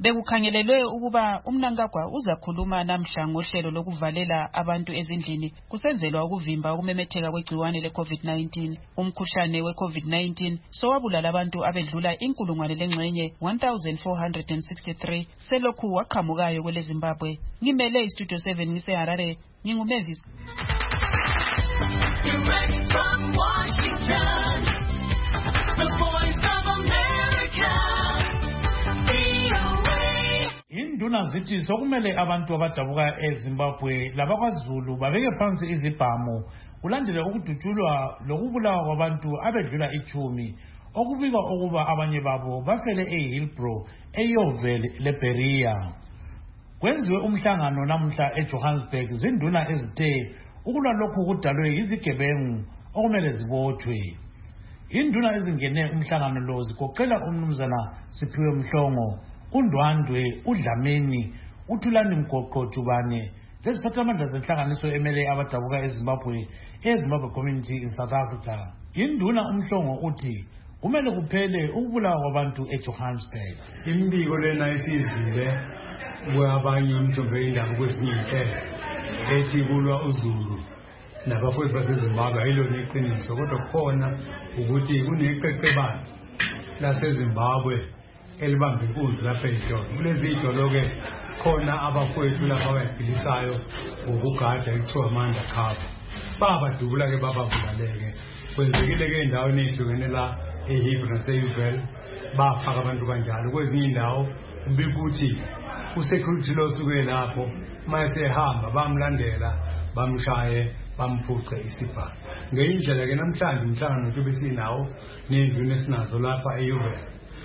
Bekukhangelelwe ukuba uMnangagwa uzakhuluma namhla ngohlelo lokuvalela abantu ezindlini kusenzelwa ukuvimba ukumemetheka kwegciwane le-COVID nineteen. Umkhuhlane we-COVID nineteen sowabulala abantu abedlula inkulungwane lengxenye one thousand four hundred sixty-three selokhu waqhamukayo kwele Zimbabwe. Ngimele iStudio seven ngiseHarare, nginguMavis. Direct from Washington, the voice of America, V O A. Induna zithi sokumele abantu abadabuka eZimbabwe labakwaZulu babeke phansi izibhamu kulandele ukudutshulwa lokubulawa kwabantu abedlula ichumi okubikwa ukuba abanye babo bafele eHillbrow eYoville leBeria. Kwenziwe umhlangano namhla eJohannesburg zinduna ezithe ukulwa lokhu kudalwe izigebengu okumele zibotshwe. Induna ezingene umhlangano lo zigoqela umnumzana Siphiwe Mhlongo, uNdwandwe, uDlamini, uThulani Mgoqo Jubane leziphathamandla zenhlanganiso emele abadabuka eZimbabwe eZimbabwe Community in South Africa. Induna uMhlongo uthi kumele kuphele ukubulawa kwabantu eJohannesburg. Imbiko lena isizile kwabanye umthombo indaba kwesinye ihlelo ethi kulwa uZulu nabafowethu baseZimbabwe ayilona iqiniso, kodwa khona ukuthi kuneqeqebane laseZimbabwe elibamba inkunzi lapha eJozi. Kulezi ijolo-ke khona abafowethu lapha abayiphilisayo ngokugada ekuthiwa amanda cover babadubula-ke bababulale-ke. Kwenzekile-ke endaweni ey'hlukene la eHillbrow naseYoville bafaka abantu kanjalo. Kwezinye indawo kubika ukuthi usecurity lo suke lapho mayesehamba bamlandela bamshaye bamphuce isibhamu. Ngeyindlela ke namhlanje umhlangano nje besinawo nenduna esinazo lapha eYoville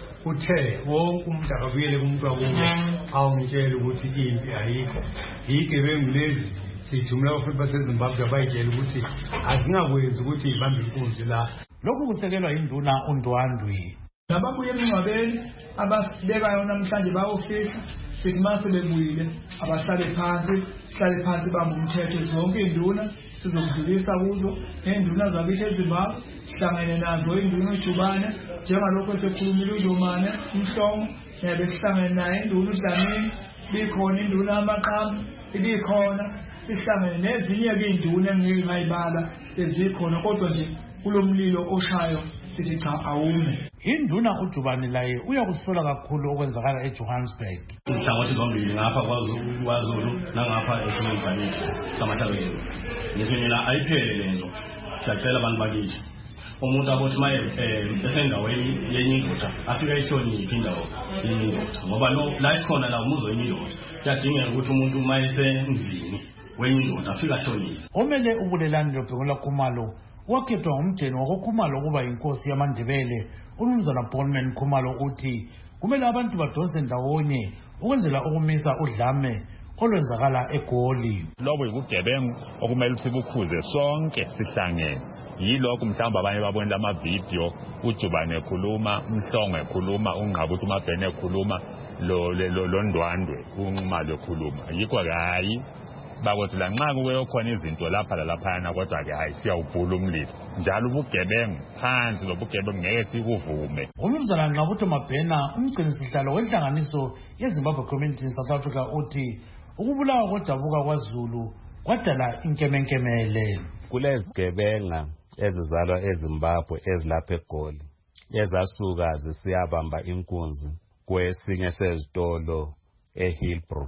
uthe wonke umuntu akabuyele kumuntu wakubo awumtshela ukuthi impi ayikho, igebengu lezi sijumela abafundi baseZimbabwe abayitshela ukuthi azingakwenzi ukuthi ibambe inkunzi la. Lokhu kusekelwa induna uNdwandwe. Nababuye emngcwabeni abasibekayo namhlanje bayofisa sithi mase bebuyile abahlale phansi sihlale phansi bamumthetho zonke induna sizokudlulisa kuzo nenduna zakithi eZimbabwe sihlangene nazo induna uJubane njengalokho sekhulumile uJomane uMhlongo yabe sihlangene naye induna uDlamini bikhona induna amaqhamu ibikhona sihlangene nezinye ke induna engeke ngayibala ezikhona kodwa nje kulomlilo oshayo sithi cha awume. Induna uJubane laye uyakusola kakhulu okwenzakala eJohannesburg. Inhlangothi zombili ngapha kwaZulu nangapha eSebenzayo samathabelo. Ngithi la ayiphele lento. Siyacela abantu bakithi. Umuntu abothi maye esendaweni yenye indoda afika ehloniphi indawo yenye indoda. Ngoba lo la isikhona la umuzo yenye indoda. Kuyadingeka ukuthi umuntu mayesendlini wenye indoda afika ehloniphi. Omele ubulelani loBhengula Khumalo wakhethwa ngumjeni wakoKhumalo ukuba inkosi yamaNdebele. UMnumzana Bonman Khumalo uthi kumele abantu badonse ndawonye ukwenzela ukumisa udlame olwenzakala eGoli. Lobo yikugebengu okumele sikukhuze sonke sihlangene. Yilokho mhlawumbe abanye babonile amavidiyo uJubane ekhuluma, uMhlongo ekhuluma, uNgqabuthi uMabhene ekhuluma, lo lo Ndwandwe uNxumalo ekhuluma. Yikho hayi bakothi la nxa kuwe khona izinto lapha lalaphana kodwa ke hayi siyawubhula umlilo njalo ubugebengu phansi lobugebengu ngeke sikuvume. UMnumzana Nqabuthi Mabhena umgcini sihlalo wenhlanganiso yeZimbabwe Community in South Africa uthi ukubulawa kodabuka kwaZulu kwadala inkemenkemele. Kulezigebenga ezizalwa eZimbabwe ezilapha eGoli ezasuka zisiyabamba inkunzi kwesinye sezitolo eHillbrow.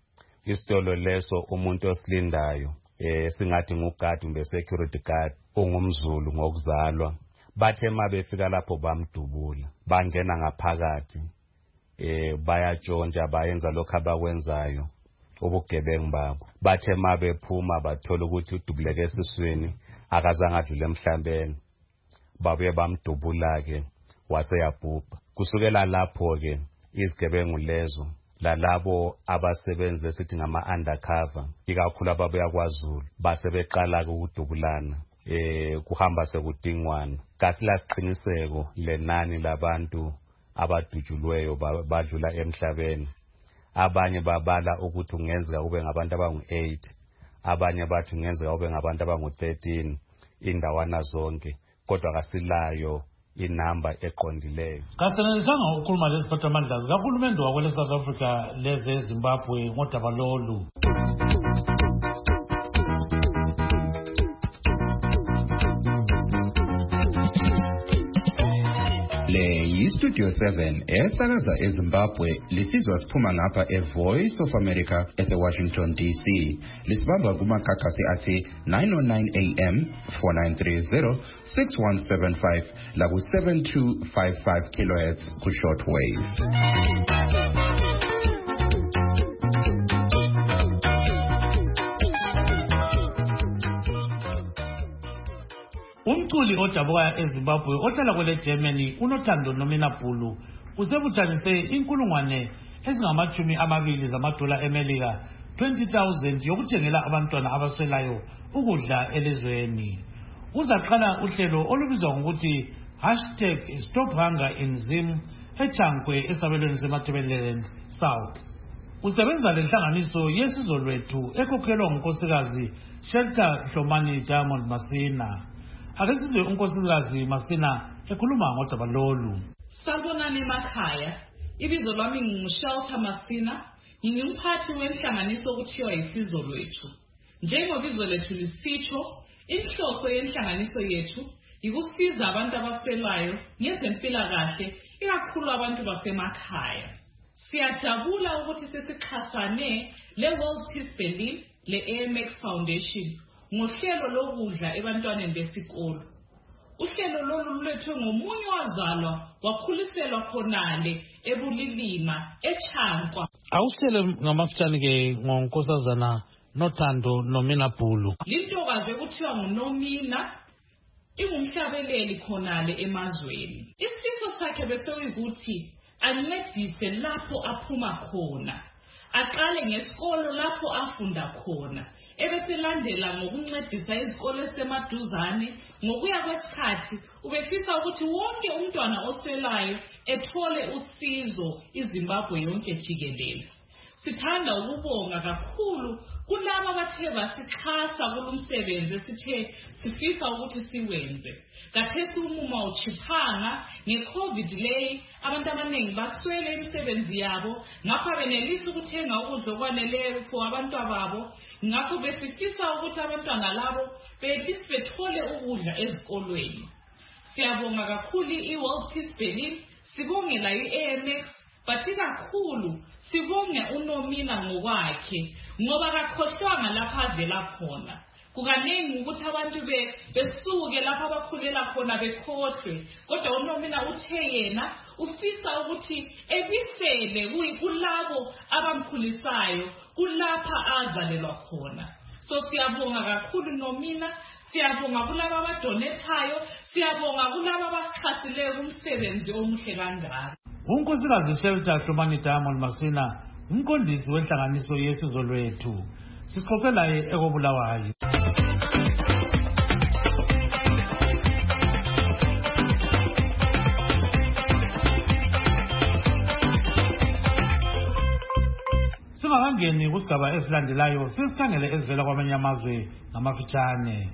Isitolo leso umuntu osilindayo eh singathi ngugadi kumbe security guard ongumZulu ngokuzalwa bathe mabefika lapho bamdubula bangena ngaphakathi eh bayatshontsha bayenza lokho abakwenzayo ubugebengu babo. Bathe mabephuma bathola ukuthi udubuleke esiswini akazange adlule emhlambeni babuye bamdubula ke waseyabhubha. Kusukela lapho ke izigebengu lezo lalabo abasebenza esithi ngama undercover ikakhulu ababuya kwaZulu base beqala ukudubulana eh kuhamba sekudingwana. Kasila siqiniseko lenani labantu abadujulweyo badlula emhlabeni. Abanye babala ukuthi ungenzeka ube ngabantu abangu eight, abanye bathi ungenzeka ube ngabantu abangu thirteen indawana zonke, kodwa kasilayo inamba eqondileyo. Kasenelisanga ukhuluma lesiphathamandla zikahulumende wakwele South Africa leze Zimbabwe ngodaba lolu. Le yi-Studio seven esakaza eZimbabwe lisizwa siphuma ngapha e-Voice of America ese-Washington D C. Lisibamba kumakhakhasi athi nine oh nine A M, four nine three zero, six one seven five laku seven two five five kilohertz ku-shortwave. Umculi odabuka eZimbabwe ohlala kwele Germany unothando nominapulu usebuthanise inkulungwane ezingamachumi amabili zamadola eMelika twenty thousand yokuthengela abantwana abaswelayo ukudla elizweni. Uzaqala uhlelo olubizwa ngokuthi hashtag Stop Hunger in Zim eChankwe esabelweni seMatabeleland South. Usebenza lenhlanganiso yesizwe lwethu ekhokhelwa ngunkosikazi Shelter Hlomani Diamond Masina. Akesizwe unkosikazi Masina ekhuluma ngodaba lolu. Sanibonani emakhaya. Ibizo lwami nginguShelter Masina. Ngingumphathi wenhlanganiso okuthiwa isizwe lwethu. Njengobizo lethu lisitsho, inhloso yenhlanganiso yethu ikusiza abantu abaswelayo ngezempilakahle, ikakhulu abantu basemakhaya. Siyajabula ukuthi sesixhasane le-World Peace Berlin le-A M X Foundation ngohlelo lokudla ebantwaneni besikolo. Uhlelo lolu lulethwe ngomunye wazalwa wakhuliselwa khonale ebulilima eChankwa. Awusele ngamafutshane ke ngonkosazana nothando nominapulu. Lintokazi ekuthiwa nguNomina ingumhlabeleli khonale emazweni. Isifiso sakhe bese uyikuthi ancedise lapho aphuma khona, aqale ngesikolo lapho afunda khona, ebeselandela ngokuncedisa izikole esemaduzane. Ngokuya kwesikhathi ubefisa ukuthi wonke umntwana oswelayo ethole usizo iZimbabwe yonke jikelele. Sithanda ukubonga kakhulu kulabo abathe basixhasa kulumsebenzi esithe sifisa ukuthi siwenze. Kathesi umuma uchiphanga ngeCovid leyi abantu abaningi baswele imisebenzi yabo, ngapha benelisa ukuthenga ukudla okwaneleyo for abantwababo. Ngakho besifisa ukuthi abantwana labo bebisi bethole ukudla ezikolweni. Siyabonga kakhulu i-World Peace Berlin, sibongela i-A M X, bathi kakhulu sibonge uNomina ngokwakhe ngoba kakhohlwanga lapha avela khona. Kukaningi ukuthi abantu besuke lapha abakhulela khona bekhohlwe, kodwa uNomina uthe yena ufisa ukuthi ebisele kulabo abamkhulisayo kulapha azalelwa khona. So siyabonga kakhulu Nomina, siyabonga kulabo abadonethayo, siyabonga kulabo abasixhasileyo kumsebenzi omuhle kangaka. Unkosikazi Shelter Hlomani Diamond Masina umqondisi wenhlanganiso yesizwe lwethu. Sixoxe laye ekobulawayo. Singakangeni kusigaba esilandelayo sesikhangele ezivela kwamanye amazwe ngamafitshane.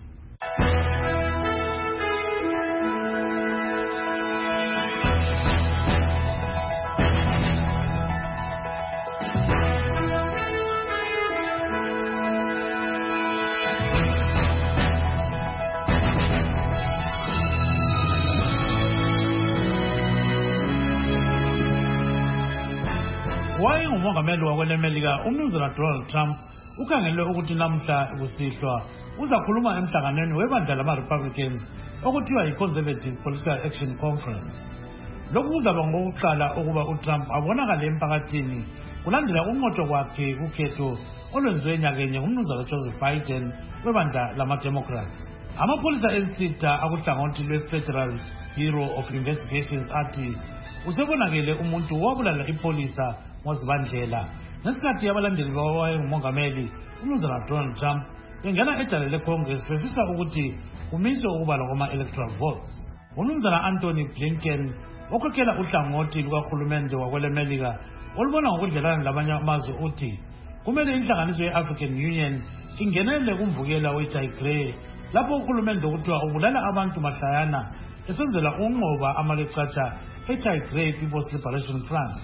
Wayengumongameli wakwele Melika umnumzana Donald Trump ukhangelwe ukuthi namhla kusihlwa uzakhuluma emhlanganweni webandla lama-Republicans okuthiwa yi-Conservative Political Action Conference. Lokhu kuzaba ngokuqala ukuba uTrump abonakale emphakathini kulandela unqotho kwakhe kukhetho olwenziwe nyakenye ngumnumzana Joseph Biden webandla lama-Democrats. Amapholisa ensitha akuhlangothi lwe-Federal Bureau of Investigations athi usebonakele umuntu wabulala ipolisa ngozibandlela ngesikhathi abalandeli bawayengumongameli umnumzana Donald Trump bengena ejele leCongress befisa ukuthi kumiswe ukubalwa kwama-electoral votes. Umnumzana Anthony Blinken okhokhela uhlangothi lukahulumende wakwele Melika olubona ngokudlelana labanye amazwe uthi kumele inhlanganiso ye-African Union ingenele kumvukela weTigray lapho uhulumende okuthiwa ubulala abantu mahlayana esenzela unqoba amaleqatha eTigray People's Liberation Front.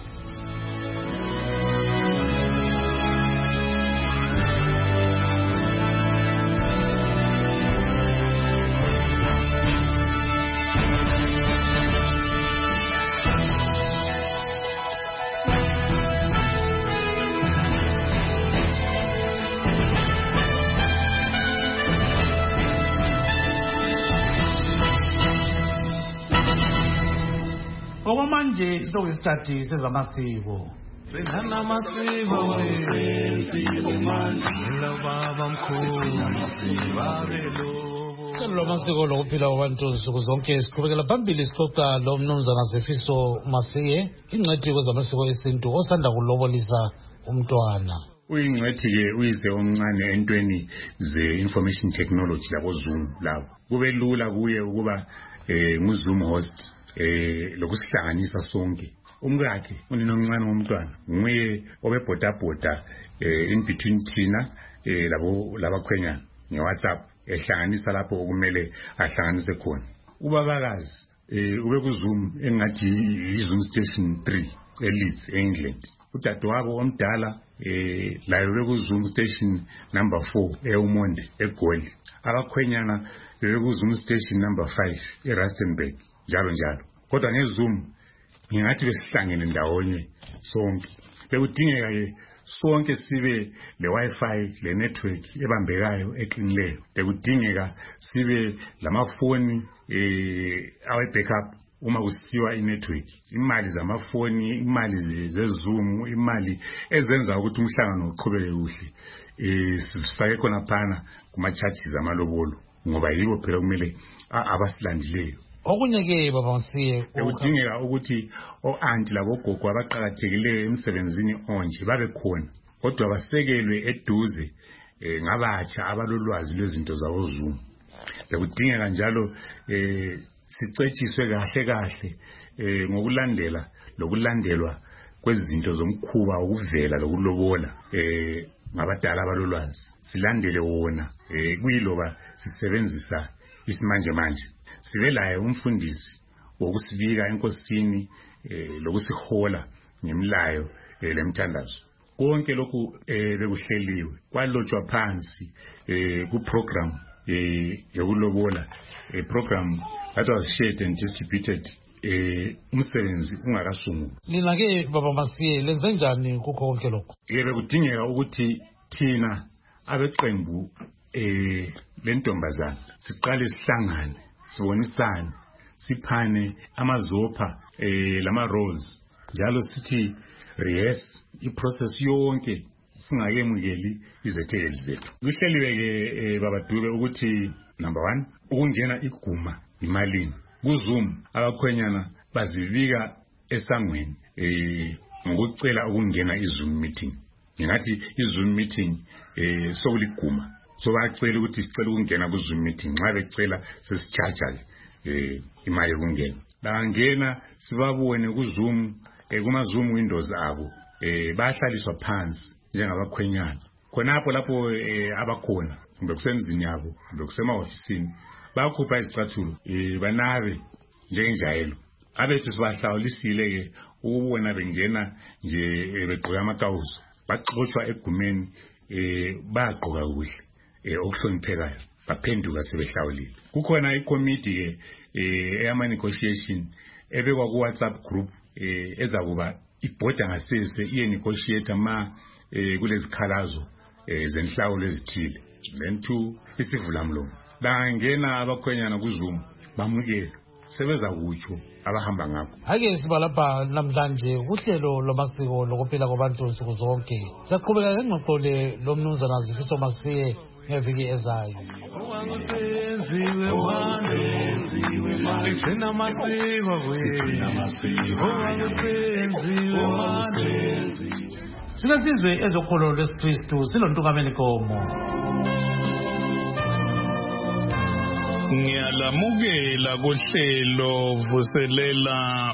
Okwamanje sokuyisikhathi sezamasiko. Singana masiko wesizwe manje baba mkhulu Lo masiko lokuphila kwabantu nsuku zonke siqhubekela phambili sixoxa lo mnumzana Zefiso Masiye ingcwethi kwezamasiko esintu osanda kulobolisa umntwana. Uyingcwethi-ke uyize omncane entweni ze-information technology labo Zoom labo. Kube lula kuye ukuba eh, ngu-Zoom host eh lokusihlanganisa sonke. Umkakhe unina omncane womntwana nguye obebhodabhoda eh, in between thina eh, labo labakhwenyana nge-WhatsApp ehlanganisa lapho okumele ahlanganise khona. Ubabakazi eh, ube ku-Zoom engathi i-Zoom station three eLeeds eEngland. Udadewabo omdala eh laye ube ku-Zoom station number four eUmonde eGoli. Abakhwenyana bebe ku-Zoom station number five eRustenburg njalo njalo. Kodwa ngeZoom ngingathi besihlangene ndawonye sonke. Bekudingeka ke sonke sibe le Wi-Fi le network ebambekayo eqinileyo. Bekudingeka sibe lamafoni eh awe backup uma kusiwa inetwork. Imali zamafoni, imali zeZoom, imali ezenza ukuthi umhlangano uqhubeke kuhle. Eh sifake khona phana kuma charges amalobolo ngoba yibo phela kumele abasilandileyo. Okunye-ke baba Masiye bekudingeka ukuthi o-anti labogogo abaqakathekileyo emsebenzini onje babe khona kodwa basekelwe eduze eh, ngabatsha abalolwazi lwezinto zabo Zoom. Bekudingeka njalo eh, sicetshiswe kahle kahle eh, ngokulandela lokulandelwa kwezinto zomkhuba ukuvela lokulobola eh, ngabadala abalolwazi. Silandele wona eh, kuyiloba sisebenzisa isimanje manje. Sivelaye umfundisi wokusibika enkosini eh, lokusihola ngemlayo eh, lemthandazo. Konke lokhu eh, bekuhleliwe kwalotshwa phansi eh, ku program eh, yokulobola a program that was shared and distributed eh umsebenzi ungakasungulwa. Lina ke baba Masiye lenze njani kukho konke lokho? Yebe kudingeka ukuthi thina abeqembu eh lentombazana siqale sihlangane sibonisane siphane amazopha eh lama roles njalo sithi rehearse iprocess yonke singakemukeli izethekeli zethu. Kuhleliwe ke baba Dube ukuthi number one ukungena iguma imalini kuZoom abakhwenyana bazivika esangweni eh ngokucela ukungena iZoom meeting. Ngingathi iZoom meeting eh sokuliguma so bacela ukuthi sicela ukungena kuZoom meeting nxa becela sesicharge eh imali yokungena. Bangena sibabone kuZoom eh kuma Zoom windows abo eh bahlaliswa phansi njengabakhwenyana. Khonapho lapho eh abakhona kumbe kusenzini yabo kumbe kusema officeini bakhupha izicathulo eh banabe njengenjayelo. Abethu sibahlawulisile ke ukubona bengena nje begqoka amakawuso baxoshwa egumeni eh bagqoka kuhle eh okuhloniphekayo baphenduka sebehlawulile. Kukhona icommittee ke eh eyama negotiation ebekwa ku WhatsApp group eh ezakuba ibhoda ngasese iye negotiate ma eh kulezikhalazo eh zenhlawulo ezithile. Then two isivula mlomo bangena abakhwenyana kuZoom bamukela sebeza kutsho abahamba ngakho. Ake siba lapha namhlanje uhlelo lomasiko lokuphila kwabantu nsuku zonke. Siyaqhubeka ngengxoxole lo mnumzana Zefiso Masiye ngeviki ezayo. Sinasizwe ezokholo lwesikristu silontukameni komo. Ngiyalamukela kuhlelo vuselela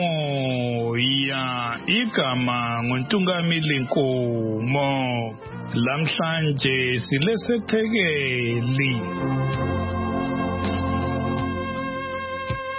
umoya igama nguntungamili Nkomo. Lamhlanje silesethekeli.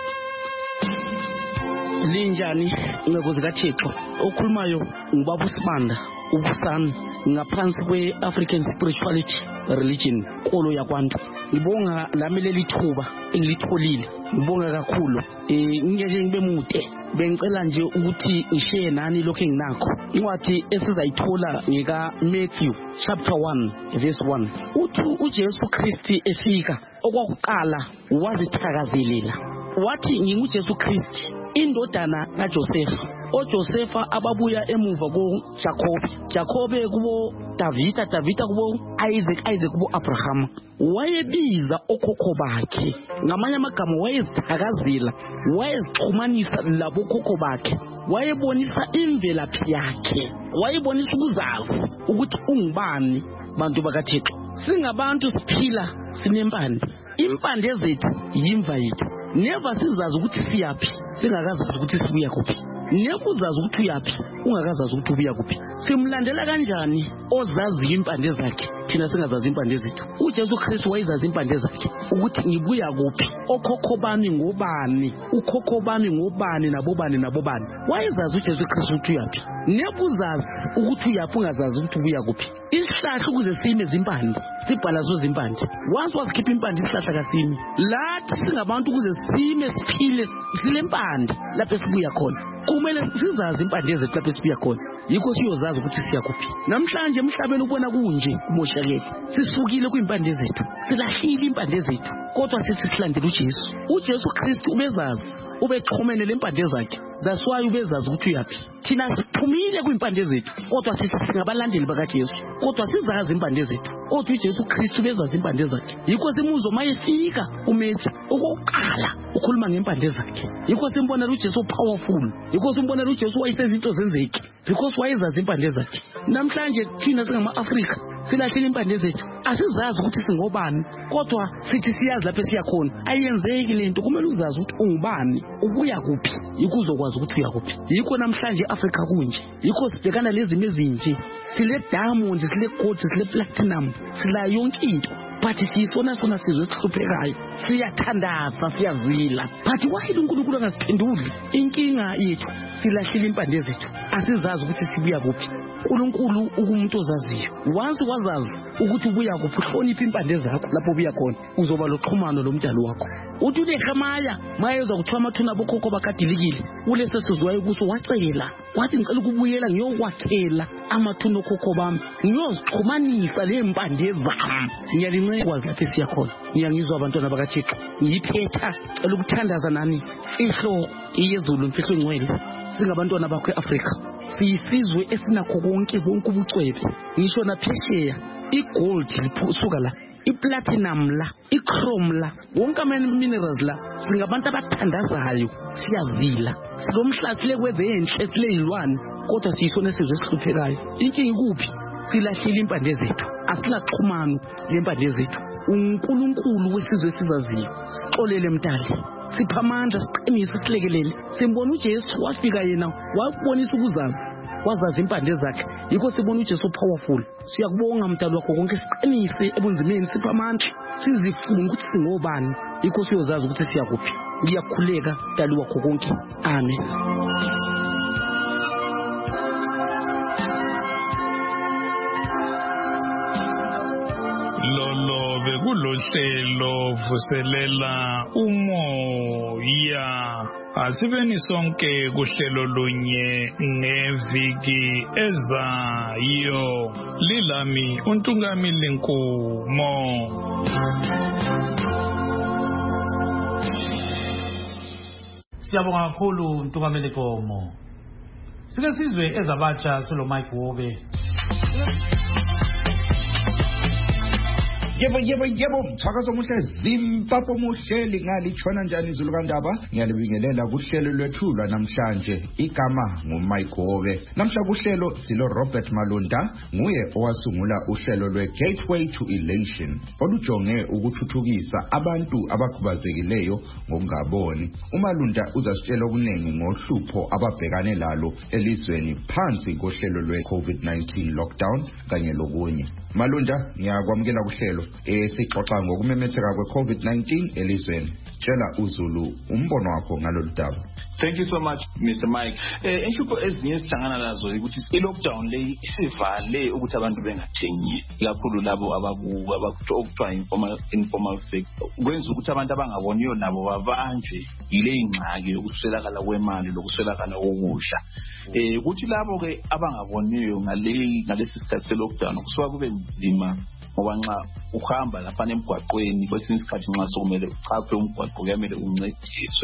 linjani ncebo zikaThixo okhulumayo ngubaba uSibanda ubusana ngaphansi kwe-African Spirituality Religion kolo yakwantu. Ngibonga lami leli thuba engilitholile, ngibonga kakhulu. Eh ngeke ngibe mude, bengicela nje ukuthi ngishare nani lokho enginakho. Incwadi esizayithola ngika Matthew chapter one verse one. Uthi uJesu Kristu efika okwakuqala wazithakazelela. Wathi nginguJesu Kristu indodana kaJoseph. oJosefa ababuya emuva ko Jacob, Jacob kubo Davida, Davida kubo Isaac, Isaac kubo Abraham. Wayebiza okhokho bakhe ngamanye amagama, wayezithakazela, wayezixhumanisa labo khokho bakhe, wayebonisa imvelaphi yakhe, wayebonisa ukuzazi ukuthi ungubani. Bantu bakaThixo singabantu siphila sinempande, impande zethu yimva yethu. Never sizazi ukuthi siyaphi singakazazi ukuthi sibuya kuphi. Nekuzazi ukuthi uyaphi ungakazazi ukuthi ubuya kuphi. Simlandela kanjani ozazi impande zakhe thina singazazi impande zethu? uJesu Kristu wayezazi impande zakhe ukuthi ngibuya kuphi, okhokho bami ngobani, ukhokho bami ngobani nabobani nabobani. Wayezazi uJesu Kristu ukuthi uyaphi. Nekuzazi ukuthi uyaphi ungazazi ukuthi ubuya kuphi. Isihlahla ukuze sime zimpande sibhala zo zimpande. Once wasikhipha impande isihlahla kasimi. Lathi singabantu ukuze sime siphile silempande lapho sibuya khona. Kumele sizazi impande zethu lapho sibuya khona. Yikho siyozazi ukuthi siya kuphi. Namhlanje emhlabeni ubona kunje kumoshakele. Sisukile kwimpande zethu, silahlile impande zethu, kodwa sithi silandele uJesu. uJesu Kristu ubezazi, ubexhomene lempande zakhe. That's why ubezazi ukuthi uyaphi. Thina siphumile kwimpande zethu, kodwa sithi singabalandeli bakaJesu, kodwa sizazi impande zethu. Kodwa uJesu Kristu ubezazi impande zakhe. Yikho simuzwa mayefika uMethi okokuqala ukhuluma ngempande zakhe. Yikho simbona uJesu powerful. Yikho simbona uJesu wayesenza into zenzeke because wayezazi impande zakhe. Namhlanje thina singama-Afrika silahlile impande zethu, asizazi ukuthi singobani, kodwa sithi siyazi lapho siya khona. Ayenzeki lento, kumele uzazi ukuthi ungubani, ubuya kuphi, yikho uzokwazi ukuthi uya kuphi. Yikho namhlanje eAfrika kunje, yikho sibhekana lezimo ezinje. Sile diamond, sile gold, sile platinum, sila yonke into, but siyisona sona sizwe esihluphekayo. Siyathandaza, siyazila, but why uNkulunkulu angasiphenduli? Inkinga yethu silahlile impande zethu, asizazi ukuthi sibuya kuphi. uNkulunkulu ukumuntu ozaziyo. Once wazazi ukuthi ubuya kuphi, uhlonipha impande zakho lapho ubuya khona, uzoba loxhumano lomdali wakho. Uthi uNehemaya mayeza kuthiwa amathuna bokhokho bakadilikile, kulese sizwayo ukuthi wacela, wathi ngicela ukubuyela ngiyokwakhela amathuna okhokho bami, ngiyozixhumanisa lempande zami. Ngiyalincela kwazi lapho siya khona. Ngiyangizwa abantwana bakaThixo, ngiyiphetha cela ukuthandaza nani ihlo iyezulu imfihlo engcwele. Singabantwana bakho eAfrika, siyisizwe esinakho konke bonke ubucwebe. Ngisho naphesheya igold lisuka la, iplatinum la, ichrome la, wonke ama-minerals la, singabantu abathandazayo, siyazila. Silomhlathi lekweze enhle sileyilwane, kodwa siyisona sizwe esihluphekayo. Inkinga ikuphi? Silahlile impande zethu, asilaxhumano lempande zethu. uNkulunkulu wesizwe esizaziyo sixolele mdali, sipha amandla, siqinise, silekelele. Simbona uJesu wafika yena wabonisa ukuzazi, wazazi impande zakhe. Yikho sibona uJesu powerful. Siyakubonga mdali wakho konke, siqinise ebunzimeni, sipha amandla, sizifunga ukuthi singobani. Yikho siyozazi ukuthi siya kuphi. Ngiyakhuleka mdali wakho konke. Amen. Kulohlelo vuselela umoya, asibeni sonke kuhlelo lunye ngeviki ezayo. Lilami uNtungamili Nkumo. Siyabonga kakhulu uNtungamili Nkumo. Sike sizwe ezabatsha silo Mike Wobe. Yebo yebo yebo mthakazo omuhle Zimbabwe muhleli ngalitshona njani izulu kaNdaba. Ngiyalibingelela kuhlelo lwethu namhlanje, igama nguMayigobe. Namhla kuhlelo silo Robert Malunda, nguye owasungula uhlelo lwe-Gateway to Elation olujonge ukuthuthukisa abantu abakhubazekileyo ngokungaboni. uMalunda uzasitshela okuningi ngohlupho ababhekane lalo elizweni phansi kohlelo lwe-COVID nineteen lockdown kanye lokunye. Malunda, ngiyakwamukela kuhlelo esixoxa ngokumemetheka kwe-COVID nineteen elizweni. Tshela uZulu umbono wakho ngalolu daba. Thank you so much, Mister Mike. Eh inhlupho ezinye esihlangana nazo ukuthi i-lockdown le isivale ukuthi abantu bengathengi kakhulu labo ababu abakuthiwa informal informal sector. Kwenza ukuthi abantu abangaboniyo nabo babanjwe yile ingxaki yokuswelakala kwemali lokuswelakala kokudla. Eh ukuthi labo ke abangaboniyo ngale ngalesi sikhathi se-lockdown kusuka kube nzima ngoba nxa uhamba lapha emgwaqweni kwesinye isikhathi nxa sokumele uchaphe umgwaqo kuyamele uncediswe.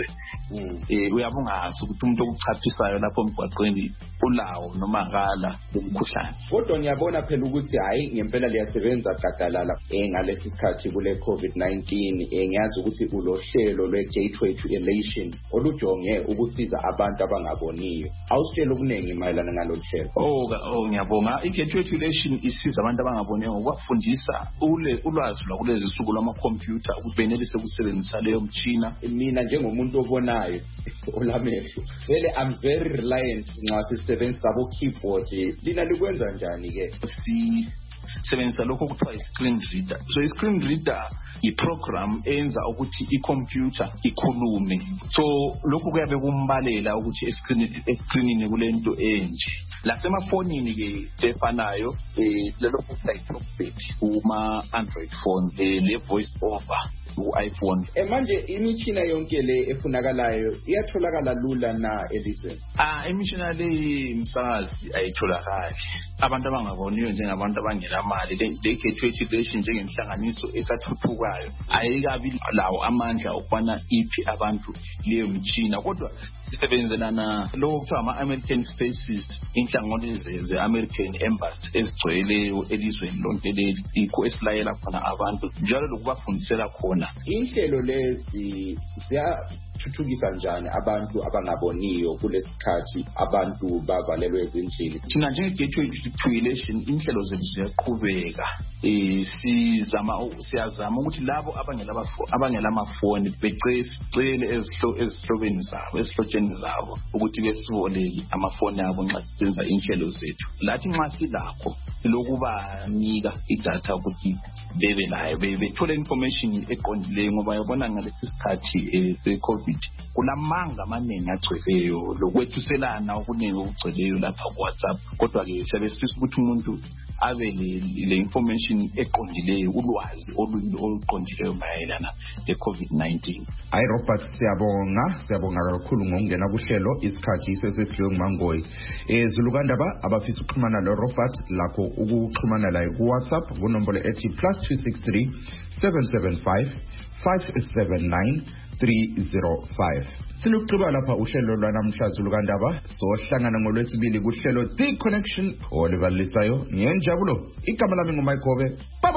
Eh uyabungazi ukuthi umuntu okuchaphisayo lapho emgwaqweni ulawo noma ngala umkhuhlane. Kodwa ngiyabona phela ukuthi hayi ngempela liyasebenza gadalala eh ngalesi sikhathi kule COVID nineteen eh ngiyazi ukuthi ulohlelo lwe-Gateway to Elation olujonge ukusiza abantu abangaboniyo. Awusitshela okuningi mayelana ngalolu hlelo. Oh oh ngiyabonga. I-Gateway to Elation isiza abantu abangaboniyo ngokwafundisa ule ulwazi lwakulezi insuku lwamakhompyutha ukuthi benelise ukusebenzisa leyo mtshina. Mina njengomuntu obonayo olamehlo vele I'm very reliant nxa sisebenzisa abo keyboard lina likwenza njani ke? Si sebenzisa lokho kuthiwa i-screen reader. So i-screen reader i-program enza ukuthi i-computer ikhulume. So lokho kuyabe kumbalela ukuthi escreenini kulento enje. Lasemafonini ke efanayo eh lelo kuthiwa i-talkback kuma Android phone eh le voice over u-iPhone. Eh manje imitshina yonke le efunakalayo iyatholakala lula na elizweni? Ah imitshina le msakazi ayitholakali. Abantu abangaboniyo njengabantu abangela mali le Gateway to Elation njengenhlanganiso esathuthukayo ayikabi lawo amandla okubana iphi abantu leyo mtshina kodwa sisebenzelana lokho kuthiwa ama-American Spaces inhlanganiso ze-American Embassy ezigcweleyo elizweni lonke leli ikho esilayela khona abantu njalo lokubafundisela khona. Inhlelo lezi ziyathuthukisa njani abantu abangaboniyo kulesikhathi abantu bavalelwe ezindlini? Thina njenge-Gateway to Elation inhlelo zethu ziyaqhubeka. Eh sizama siyazama ukuthi labo abangela abangela amafoni becele ezihlobeni zabo esihlotsheni zabo ukuthi besiboleke amafoni abo nxa sisenza inhlelo zethu. Lathi nxa silakho lokuba nika idatha ukuthi bebe layo bethole information eqondileyo ngoba yabona ngalesi sikhathi se-COVID kulamanga amaningi agcweleyo lokwethuselana okuningi okugcweleyo lapha ku WhatsApp. Kodwa ke siyabe sifisa ukuthi umuntu abe le information eqondileyo ulwazi oluqondileyo mayelana le-COVID nineteen. Hayi Robert siyabonga siyabonga kakhulu ngokungena kuhlelo isikhathi isesidliwe nguMangoyi. Eh Zulukandaba abafisa ukuxhumana lo Robert lakho ukuxhumana laye ku WhatsApp kunombolo ethi plus two six three seven seven five five seven nine three zero five. Siluqhuba lapha uhlelo lwanamhla Zulukandaba sohlangana ngolwesibili kuhlelo The Connection olivalisayo ngiyenjabulo igama lami nguMike Gobe. Bye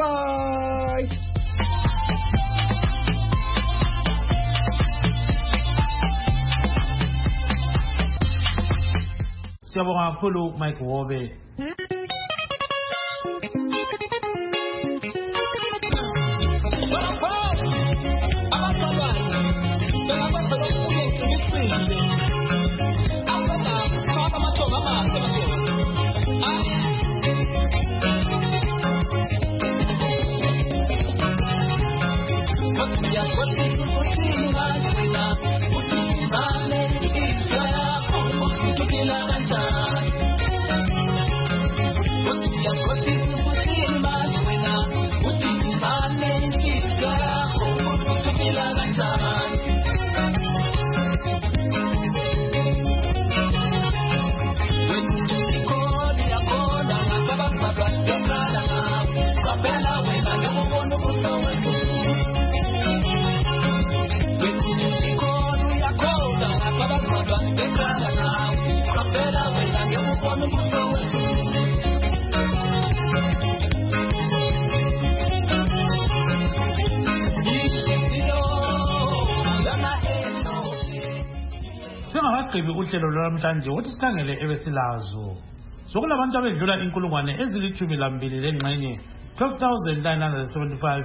bye. Siyabonga kakhulu Mike Gobe. Singakagqibi uhlelo lwamhlanje ukuthi sikhangele ebesilazo. Sokulabantu abedlula inkulungwane ezilithumi lambili lengxenye twelve thousand nine hundred seventy-five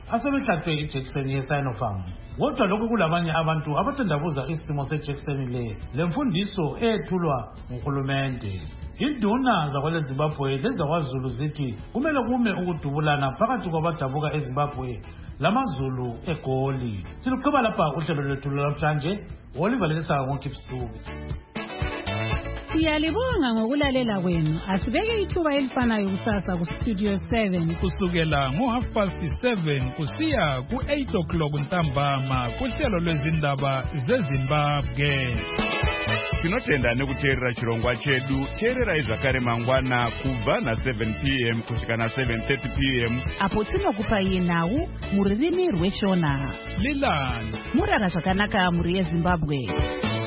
asebehlatshwe ijekiseni ye-Sinopharm. Kodwa lokhu kulabanye abantu abathandabuza isimo sejekiseni le lemfundiso eyethulwa nguhulumende. Induna zakwele Zimbabwe lezakwaZulu zithi kumele kume ukudubulana phakathi kwabadabuka eZimbabwe lamaZulu eGoli. Siluqhuba lapha uhlelo lwethu lwamhlanje. Oliver Lesaka ngoKipstubi. Siyalibonga ngokulalela kwenu. Asibeke ithuba elifanayo kusasa ku Studio seven kusukela ngo half past seven kusiya ku eight o'clock ntambama kuhlelo lwezindaba zeZimbabwe. Tinotenda nekuteerera chirongwa chedu. Teererai zvakare mangwana kubva na seven p m kusvika na seven thirty p m apo tinokupai nhau muririmi rweshona. Lilani murara zvakanaka muri yeZimbabwe.